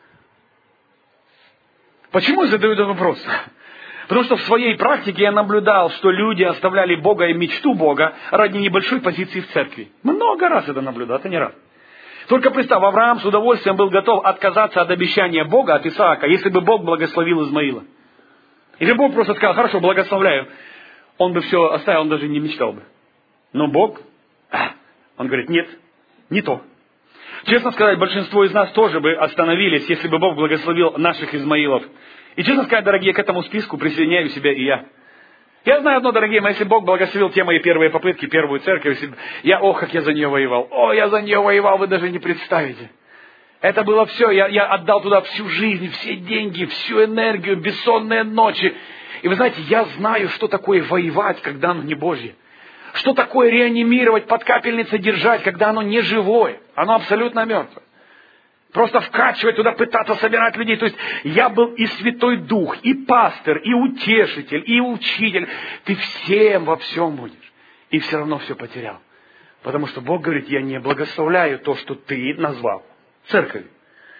Почему я задаю этот вопрос? Потому что в своей практике я наблюдал, что люди оставляли Бога и мечту Бога ради небольшой позиции в церкви. Много раз это наблюдал, это не раз. Только представь, Авраам с удовольствием был готов отказаться от обещания Бога, от Исаака, если бы Бог благословил Измаила. Или Бог просто сказал, хорошо, благословляю. Он бы все оставил, он даже не мечтал бы. Но Бог, он говорит, нет, не то. Честно сказать, большинство из нас тоже бы остановились, если бы Бог благословил наших Измаилов. И честно сказать, дорогие, к этому списку присоединяю себя и я. Я знаю одно, дорогие мои, если Бог благословил те мои первые попытки, первую церковь, как я за нее воевал. Я за нее воевал, вы даже не представите. Это было все, я отдал туда всю жизнь, все деньги, всю энергию, бессонные ночи. И вы знаете, я знаю, что такое воевать, когда оно не Божье. Что такое реанимировать, под капельницей держать, когда оно не живое. Оно абсолютно мертвое. Просто вкачивать туда, пытаться собирать людей. То есть я был и Святой Дух, и пастор, и утешитель, и учитель. Ты всем во всем будешь. И все равно все потерял. Потому что Бог говорит, я не благословляю то, что ты назвал церковью.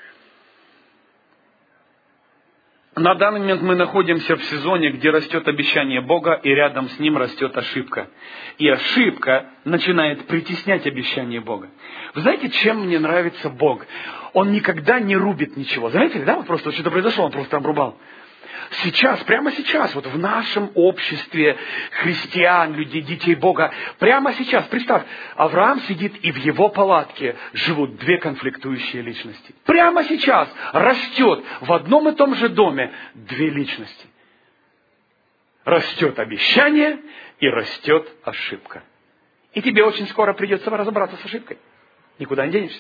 На данный момент мы находимся в сезоне, где растет обещание Бога, и рядом с ним растет ошибка. И ошибка начинает притеснять обещание Бога. Вы знаете, чем мне нравится Бог? Он никогда не рубит ничего. Знаете, да, вот просто что-то произошло, он просто обрубал. Сейчас, прямо сейчас, вот в нашем обществе христиан, людей, детей Бога, прямо сейчас, представь, Авраам сидит, и в его палатке живут две конфликтующие личности. Прямо сейчас растет в одном и том же доме две личности. Растет обещание и растет ошибка. И тебе очень скоро придется разобраться с ошибкой. Никуда не денешься.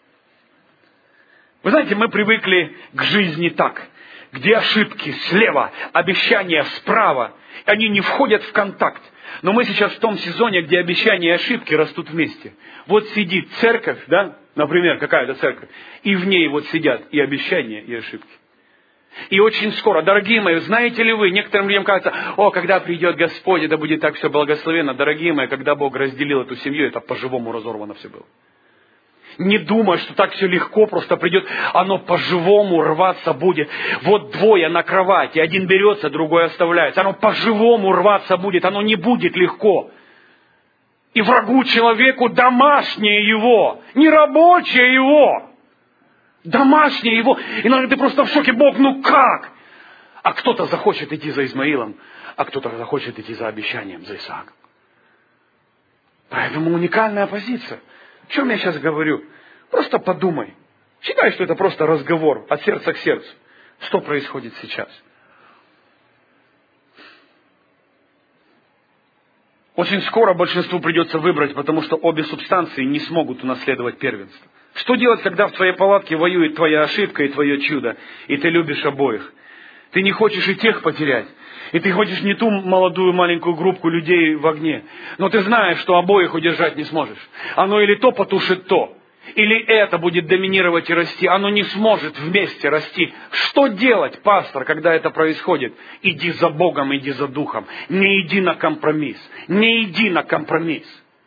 Вы знаете, мы привыкли к жизни так, где ошибки слева, обещания справа, они не входят в контакт. Но мы сейчас в том сезоне, где обещания и ошибки растут вместе. Вот сидит церковь, да, например, какая-то церковь, и в ней вот сидят и обещания, и ошибки. И очень скоро, дорогие мои, знаете ли вы, некоторым людям кажется, когда придет Господь, это будет так все благословенно. Дорогие мои, когда Бог разделил эту семью, это по-живому разорвано все было. Не думай, что так все легко просто придет, оно по-живому рваться будет. Вот двое на кровати, один берется, другой оставляется. Оно по-живому рваться будет, оно не будет легко. И врагу человеку домашнее его, не рабочее его. Домашнее его. И иногда ты просто в шоке, Бог, ну как? А кто-то захочет идти за Измаилом, а кто-то захочет идти за обещанием, за Исааком. Поэтому уникальная позиция. О чем я сейчас говорю? Просто подумай. Считай, что это просто разговор от сердца к сердцу. Что происходит сейчас? Очень скоро большинству придется выбрать, потому что обе субстанции не смогут унаследовать первенство. Что делать, когда в твоей палатке воюет твоя ошибка и твое чудо, и ты любишь обоих? Ты не хочешь и тех потерять. И ты хочешь не ту молодую маленькую группку людей в огне. Но ты знаешь, что обоих удержать не сможешь. Оно или то потушит то. Или это будет доминировать и расти. Оно не сможет вместе расти. Что делать, пастор, когда это происходит? Иди за Богом, иди за Духом. Не иди на компромисс. Не иди на компромисс.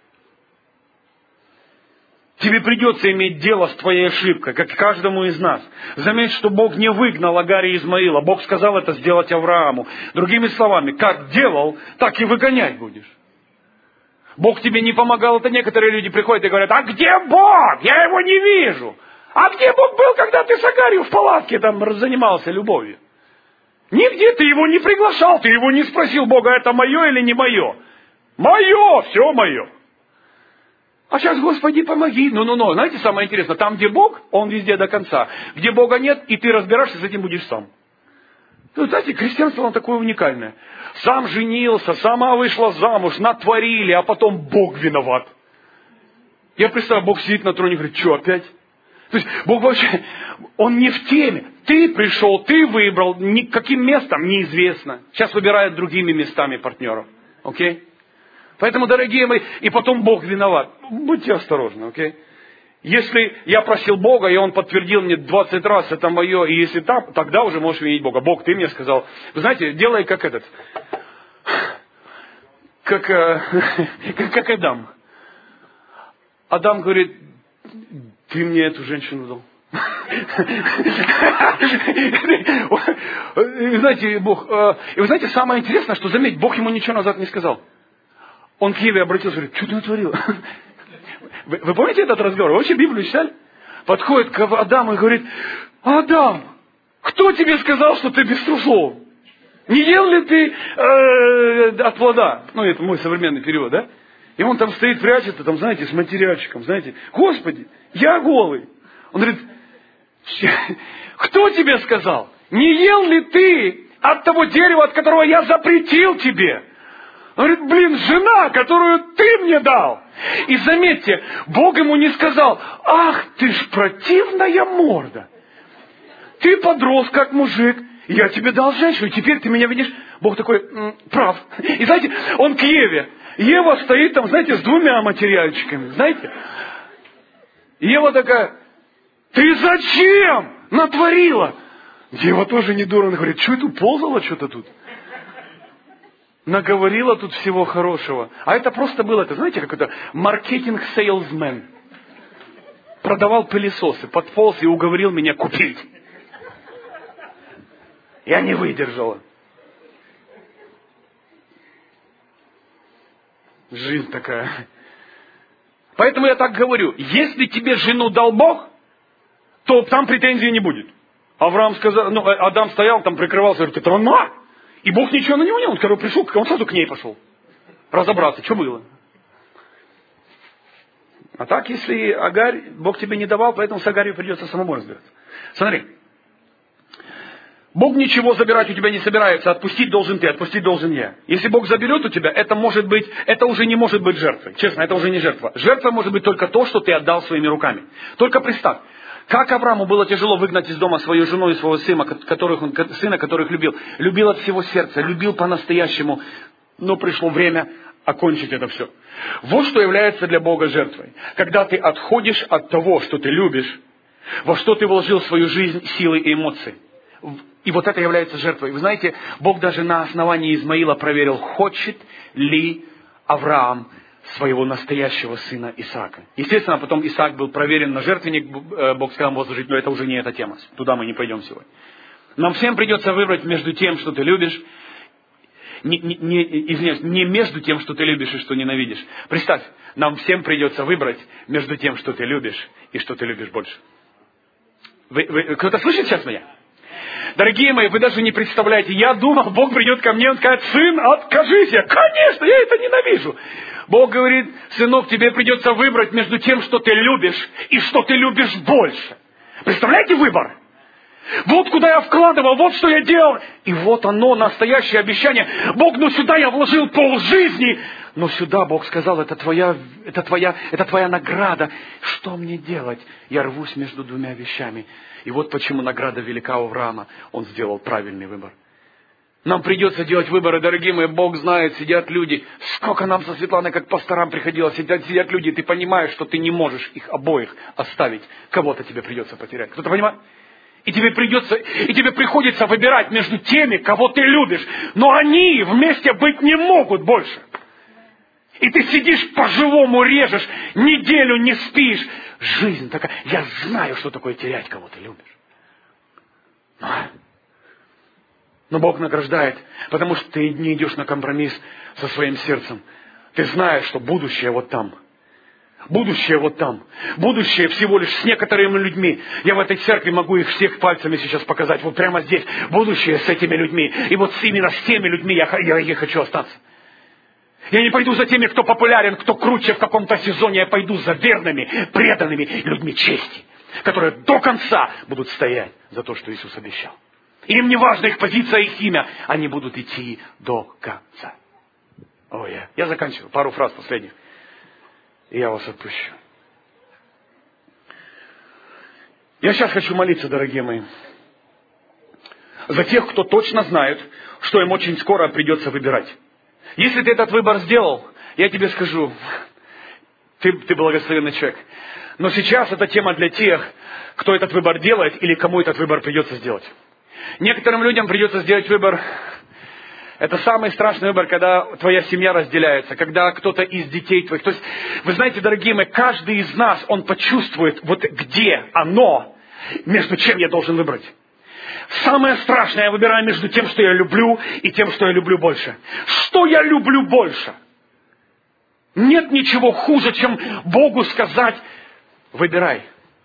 Тебе придется иметь дело с твоей ошибкой, как и каждому из нас. Заметь, что Бог не выгнал Агаре и Измаила. Бог сказал это сделать Аврааму. Другими словами, как делал, так и выгонять будешь. Бог тебе не помогал. Это некоторые люди приходят и говорят, а где Бог? Я его не вижу. А где Бог был, когда ты с Агарью в палатке там занимался любовью? Нигде ты его не приглашал, ты его не спросил, Бога, это мое или не мое? Мое, все мое. А сейчас, Господи, помоги. Ну. Знаете, самое интересное, там, где Бог, Он везде до конца. Где Бога нет, и ты разбираешься, с этим будешь сам. Ну, знаете, христианство, оно такое уникальное. Сам женился, сама вышла замуж, натворили, а потом Бог виноват. Я представляю, Бог сидит на троне и говорит, что опять? То есть, Бог вообще, Он не в теме. Ты пришел, ты выбрал, каким местом, неизвестно. Сейчас выбирают другими местами партнеров. Окей? Поэтому, дорогие мои, и потом Бог виноват. Будьте осторожны, окей? Если я просил Бога, и Он подтвердил мне 20 раз, это мое, и если так, тогда уже можешь винить Бога. Бог, ты мне сказал. Вы знаете, делай как этот. Как Адам. Адам говорит, ты мне эту женщину дал. И знаете, Бог, и вы знаете, самое интересное, что, заметь, Бог ему ничего назад не сказал. Он к Еве обратился и говорит, что ты натворил? Вы помните этот разговор? Вы вообще Библию читали? Подходит к Адаму и говорит, Адам, кто тебе сказал, что ты без трусов? Не ел ли ты от плода? Ну, это мой современный перевод, да? И он там стоит, прячется, там, знаете, с материальчиком, знаете. Господи, я голый. Он говорит, кто тебе сказал? Не ел ли ты от того дерева, от которого я запретил тебе? Он говорит, блин, жена, которую ты мне дал. И заметьте, Бог ему не сказал, ах, ты ж противная морда. Ты подрос как мужик, я тебе дал женщину, теперь ты меня видишь. Бог такой, прав. И знаете, он к Еве. Ева стоит там, знаете, с 2 материальчиками, знаете. Ева такая, ты зачем натворила? Ева тоже не дура, она говорит, что это ползала что-то тут? Наговорила тут всего хорошего. А это просто было, это знаете, как это, маркетинг-сейлсмен. Продавал пылесосы, подполз и уговорил меня купить. Я не выдержала. Жизнь такая. Поэтому я так говорю, если тебе жену дал Бог, то там претензий не будет. Авраам сказал, Адам стоял, там прикрывался, говорит, это она. И Бог ничего на него не, он когда пришел, он сразу к ней пошел. Разобраться, что было. А так, если Агарь, Бог тебе не давал, поэтому с Агарью придется самому разбираться. Смотри. Бог ничего забирать у тебя не собирается. Отпустить должен ты, отпустить должен я. Если Бог заберет у тебя, это уже не может быть жертвой. Честно, это уже не жертва. Жертва может быть только то, что ты отдал своими руками. Только представь, как Аврааму было тяжело выгнать из дома свою жену и своего сына, которых любил. Любил от всего сердца, любил по-настоящему. Но пришло время окончить это все. Вот что является для Бога жертвой. Когда ты отходишь от того, что ты любишь, во что ты вложил свою жизнь, силы и эмоции. И вот это является жертвой. Вы знаете, Бог даже на основании Измаила проверил, хочет ли Авраам своего настоящего сына Исаака. Естественно, потом Исаак был проверен на жертвенник, Бог сказал ему возложить, но это уже не эта тема. Туда мы не пойдем сегодня. Нам всем придется выбрать между тем, что ты любишь, не между тем, что ты любишь и что ненавидишь. Представь, нам всем придется выбрать между тем, что ты любишь и что ты любишь больше. Кто-то слышит сейчас меня? Дорогие мои, вы даже не представляете, я думал, Бог придет ко мне, он скажет, сын, откажись, конечно, я это ненавижу. Бог говорит, сынок, тебе придется выбрать между тем, что ты любишь, и что ты любишь больше. Представляете выбор? Вот куда я вкладывал, вот что я делал. И вот оно, настоящее обещание. Бог, сюда я вложил полжизни. Но сюда, Бог сказал, это твоя награда. Что мне делать? Я рвусь между 2 вещами. И вот почему награда велика у Авраама. Он сделал правильный выбор. Нам придется делать выборы, дорогие мои. Бог знает, сидят люди. Сколько нам со Светланой, как пасторам приходилось, сидят люди. Ты понимаешь, что ты не можешь их обоих оставить. Кого-то тебе придется потерять. Кто-то понимает? И тебе приходится выбирать между теми, кого ты любишь. Но они вместе быть не могут больше. И ты сидишь по-живому режешь, неделю не спишь. Жизнь такая. Я знаю, что такое терять, кого ты любишь. Но Бог награждает, потому что ты не идешь на компромисс со своим сердцем. Ты знаешь, что будущее вот там. Будущее вот там. Будущее всего лишь с некоторыми людьми. Я в этой церкви могу их всех пальцами сейчас показать. Вот прямо здесь. Будущее с этими людьми. И вот именно с теми людьми я хочу остаться. Я не пойду за теми, кто популярен, кто круче в каком-то сезоне. Я пойду за верными, преданными людьми чести, которые до конца будут стоять за то, что Иисус обещал. И им не важна их позиция, их имя. Они будут идти до конца. Я заканчиваю. Пару фраз последних. И я вас отпущу. Я сейчас хочу молиться, дорогие мои, за тех, кто точно знает, что им очень скоро придется выбирать. Если ты этот выбор сделал, я тебе скажу, ты благословенный человек. Но сейчас эта тема для тех, кто этот выбор делает или кому этот выбор придется сделать. Некоторым людям придется сделать выбор. Это самый страшный выбор, когда твоя семья разделяется, когда кто-то из детей твоих. То есть, вы знаете, дорогие мои, каждый из нас, он почувствует, вот где оно, между чем я должен выбрать. Самое страшное, я выбираю между тем, что я люблю, и тем, что я люблю больше. Что я люблю больше? Нет ничего хуже, чем Богу сказать, выбирай.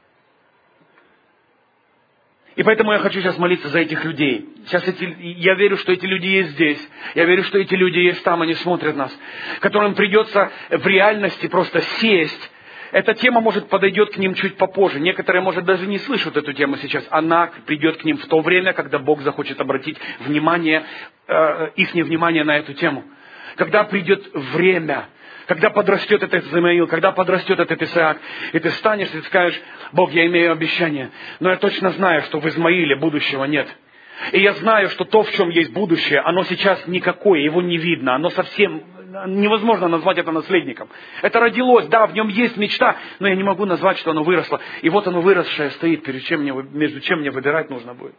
И поэтому я хочу сейчас молиться за этих людей. Я верю, что эти люди есть здесь. Я верю, что эти люди есть там, они смотрят нас. Которым придется в реальности просто сесть. Эта тема, может, подойдет к ним чуть попозже. Некоторые, может, даже не слышат эту тему сейчас. Она придет к ним в то время, когда Бог захочет обратить их внимание на эту тему. когда придет время, когда подрастет этот Измаил, когда подрастет этот Исаак, и ты встанешь и скажешь: Бог, я имею обещание, но я точно знаю, что в Измаиле будущего нет. И я знаю, что то, в чем есть будущее, оно сейчас никакое, его не видно, оно совсем невозможно назвать это наследником. Это родилось, да, в нем есть мечта, но я не могу назвать, что оно выросло. И вот оно выросшее стоит, между чем мне выбирать нужно будет.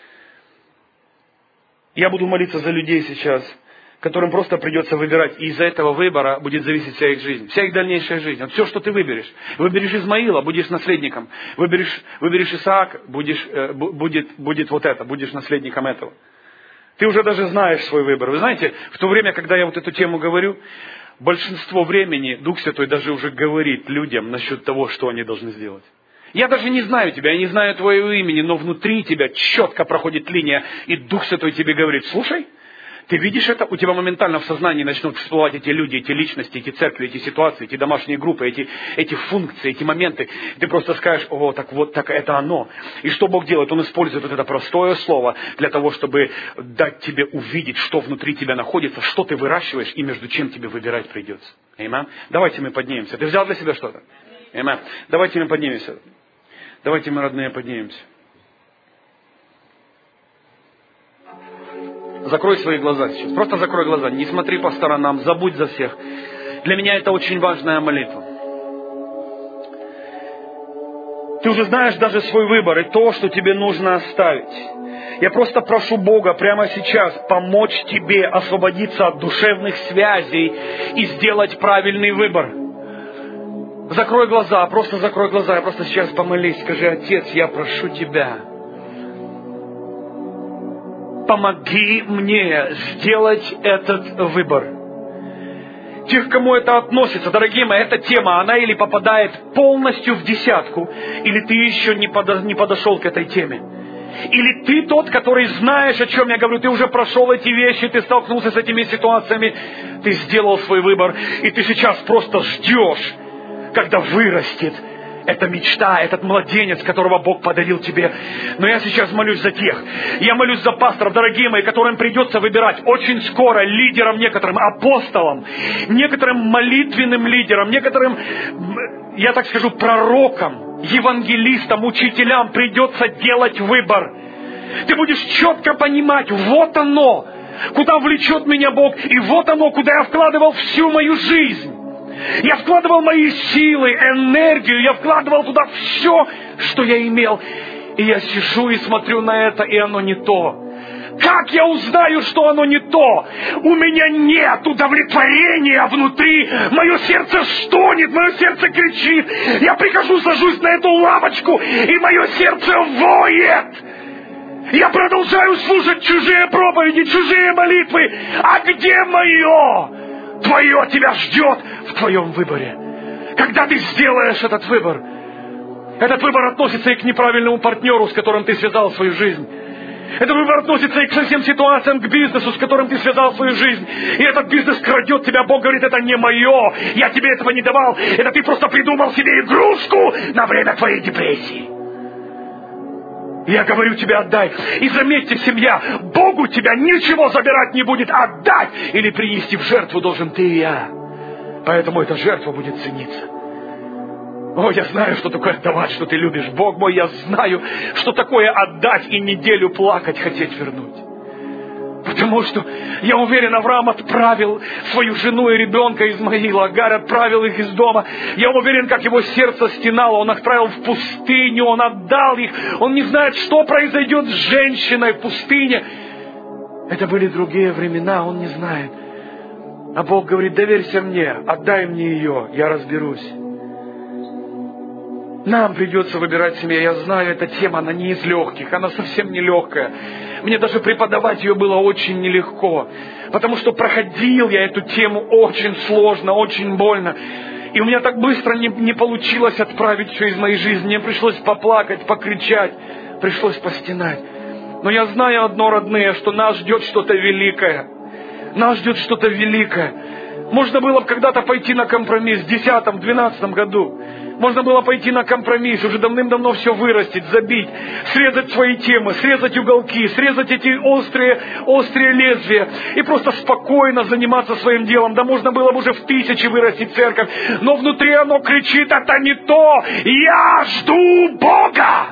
Я буду молиться за людей сейчас, которым просто придется выбирать, и из-за этого выбора будет зависеть вся их жизнь, вся их дальнейшая жизнь. Вот все, что ты выберешь. Выберешь Измаила, будешь наследником. Выберешь Исаака, будет вот это, будешь наследником этого. Ты уже даже знаешь свой выбор. Вы знаете, в то время, когда я вот эту тему говорю, большинство времени Дух Святой даже уже говорит людям насчет того, что они должны сделать. Я даже не знаю тебя, я не знаю твоего имени, но внутри тебя четко проходит линия, и Дух Святой тебе говорит: слушай, ты видишь это? У тебя моментально в сознании начнут всплывать эти люди, эти личности, эти церкви, эти ситуации, эти домашние группы, эти функции, эти моменты. Ты просто скажешь: о, так вот, так это оно. И что Бог делает? Он использует вот это простое слово для того, чтобы дать тебе увидеть, что внутри тебя находится, что ты выращиваешь и между чем тебе выбирать придется. Аминь. Давайте мы поднимемся. Ты взял для себя что-то? Аминь. Давайте мы поднимемся. Давайте мы, родные, поднимемся. Закрой свои глаза сейчас. Просто закрой глаза. Не смотри по сторонам. Забудь за всех. Для меня это очень важная молитва. Ты уже знаешь даже свой выбор и то, что тебе нужно оставить. Я просто прошу Бога прямо сейчас помочь тебе освободиться от душевных связей и сделать правильный выбор. Закрой глаза, просто закрой глаза. Я просто сейчас помолись. Скажи: Отец, я прошу Тебя, помоги мне сделать этот выбор. Тех, к кому это относится, дорогие мои, эта тема, она или попадает полностью в десятку, или ты еще не подошел к этой теме. Или ты тот, который знаешь, о чем я говорю, ты уже прошел эти вещи, ты столкнулся с этими ситуациями, ты сделал свой выбор, и ты сейчас просто ждешь, когда вырастет эта мечта, этот младенец, которого Бог подарил тебе. Но я сейчас молюсь за тех. Я молюсь за пасторов, дорогие мои, которым придется выбирать очень скоро лидерам некоторым, апостолам, некоторым молитвенным лидерам, некоторым, я так скажу, пророкам, евангелистам, учителям придется делать выбор. Ты будешь четко понимать: вот оно, куда влечет меня Бог, и вот оно, куда я вкладывал всю мою жизнь. Я вкладывал мои силы, энергию, я вкладывал туда все, что я имел. И я сижу и смотрю на это, и оно не то. Как я узнаю, что оно не то? У меня нет удовлетворения внутри. Мое сердце стонет, мое сердце кричит. Я прихожу, сажусь на эту лавочку, и мое сердце воет. Я продолжаю слушать чужие проповеди, чужие молитвы. А где мое? Твое тебя ждет в твоем выборе. Когда ты сделаешь этот выбор относится и к неправильному партнеру, с которым ты связал свою жизнь. Этот выбор относится и к совсем ситуациям, к бизнесу, с которым ты связал свою жизнь. И этот бизнес крадет тебя. Бог говорит: это не мое. Я тебе этого не давал. Это ты просто придумал себе игрушку на время твоей депрессии. Я говорю тебе: отдай. И заметьте, семья, Богу тебя ничего забирать не будет. Отдать или принести в жертву должен ты и я. Поэтому эта жертва будет цениться. О, я знаю, что такое отдавать, что ты любишь. Бог мой, я знаю, что такое отдать и неделю плакать, хотеть вернуть. Потому что, я уверен, Авраам отправил свою жену и ребенка Измаила, Агарь отправил их из дома. Я уверен, как его сердце стенало, он отправил в пустыню, он отдал их. Он не знает, что произойдет с женщиной в пустыне. Это были другие времена, он не знает. А Бог говорит: доверься мне, отдай мне ее, я разберусь. Нам придется выбирать семью. Я знаю, эта тема, она не из легких, она совсем не легкая. Мне даже преподавать ее было очень нелегко, потому что проходил я эту тему очень сложно, очень больно. И у меня так быстро не получилось отправить все из моей жизни. Мне пришлось поплакать, покричать, пришлось постенать. Но я знаю одно, родные, что нас ждет что-то великое. Нас ждет что-то великое. Можно было бы когда-то пойти на компромисс в 2010-2012 году. Можно было пойти на компромисс, уже давным-давно все вырастить, забить, срезать свои темы, срезать уголки, срезать эти острые лезвия и просто спокойно заниматься своим делом. Да можно было бы уже в 1000 вырастить церковь, но внутри оно кричит: это не то, я жду Бога.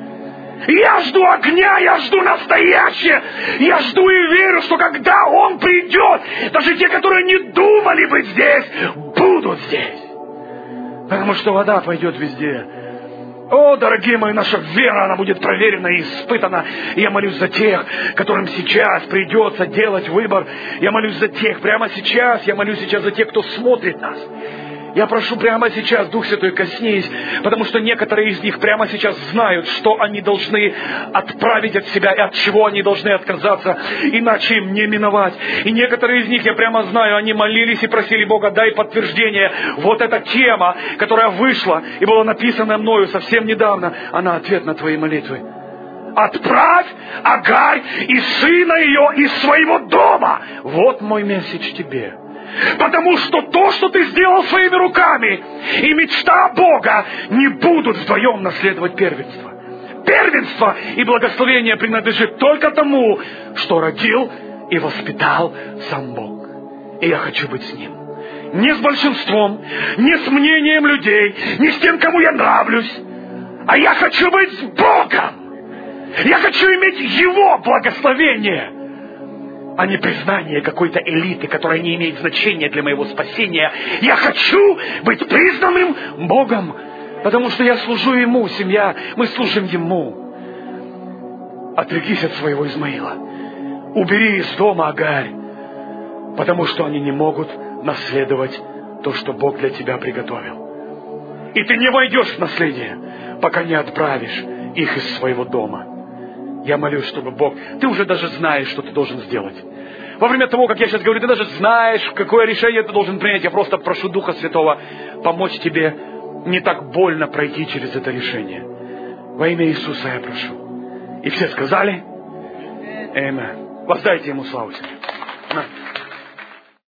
Я жду огня, я жду настоящее. Я жду и верю, что когда Он придет, даже те, которые не думали быть здесь, будут здесь. Потому что вода пойдет везде. О, дорогие мои, наша вера, она будет проверена и испытана. И я молюсь за тех, которым сейчас придется делать выбор. Я молюсь за тех прямо сейчас. Я молюсь сейчас за тех, кто смотрит нас. Я прошу прямо сейчас, Дух Святой, коснись, потому что некоторые из них прямо сейчас знают, что они должны отправить от себя и от чего они должны отказаться, иначе им не миновать. И некоторые из них, я прямо знаю, они молились и просили Бога: дай подтверждение. Вот эта тема, которая вышла и была написана мною совсем недавно, она ответ на твои молитвы. Отправь Агарь и сына ее из своего дома. Вот мой месседж тебе. Потому что то, что ты сделал своими руками, и мечта Бога не будут вдвоем наследовать первенство. Первенство и благословение принадлежит только тому, что родил и воспитал сам Бог. И я хочу быть с Ним. Не с большинством, не с мнением людей, не с тем, кому я нравлюсь, а я хочу быть с Богом. Я хочу иметь Его благословение, а не признание какой-то элиты, которая не имеет значения для моего спасения. Я хочу быть признанным Богом, потому что я служу Ему, семья, мы служим Ему. Отрекись от своего Измаила. Убери из дома Агарь, потому что они не могут наследовать то, что Бог для тебя приготовил. И ты не войдешь в наследие, пока не отправишь их из своего дома. Я молюсь, чтобы Бог... Ты уже даже знаешь, что ты должен сделать. Во время того, как я сейчас говорю, ты даже знаешь, какое решение ты должен принять. Я просто прошу Духа Святого помочь тебе не так больно пройти через это решение. Во имя Иисуса я прошу. И все сказали? Аминь. Воздайте Ему славу.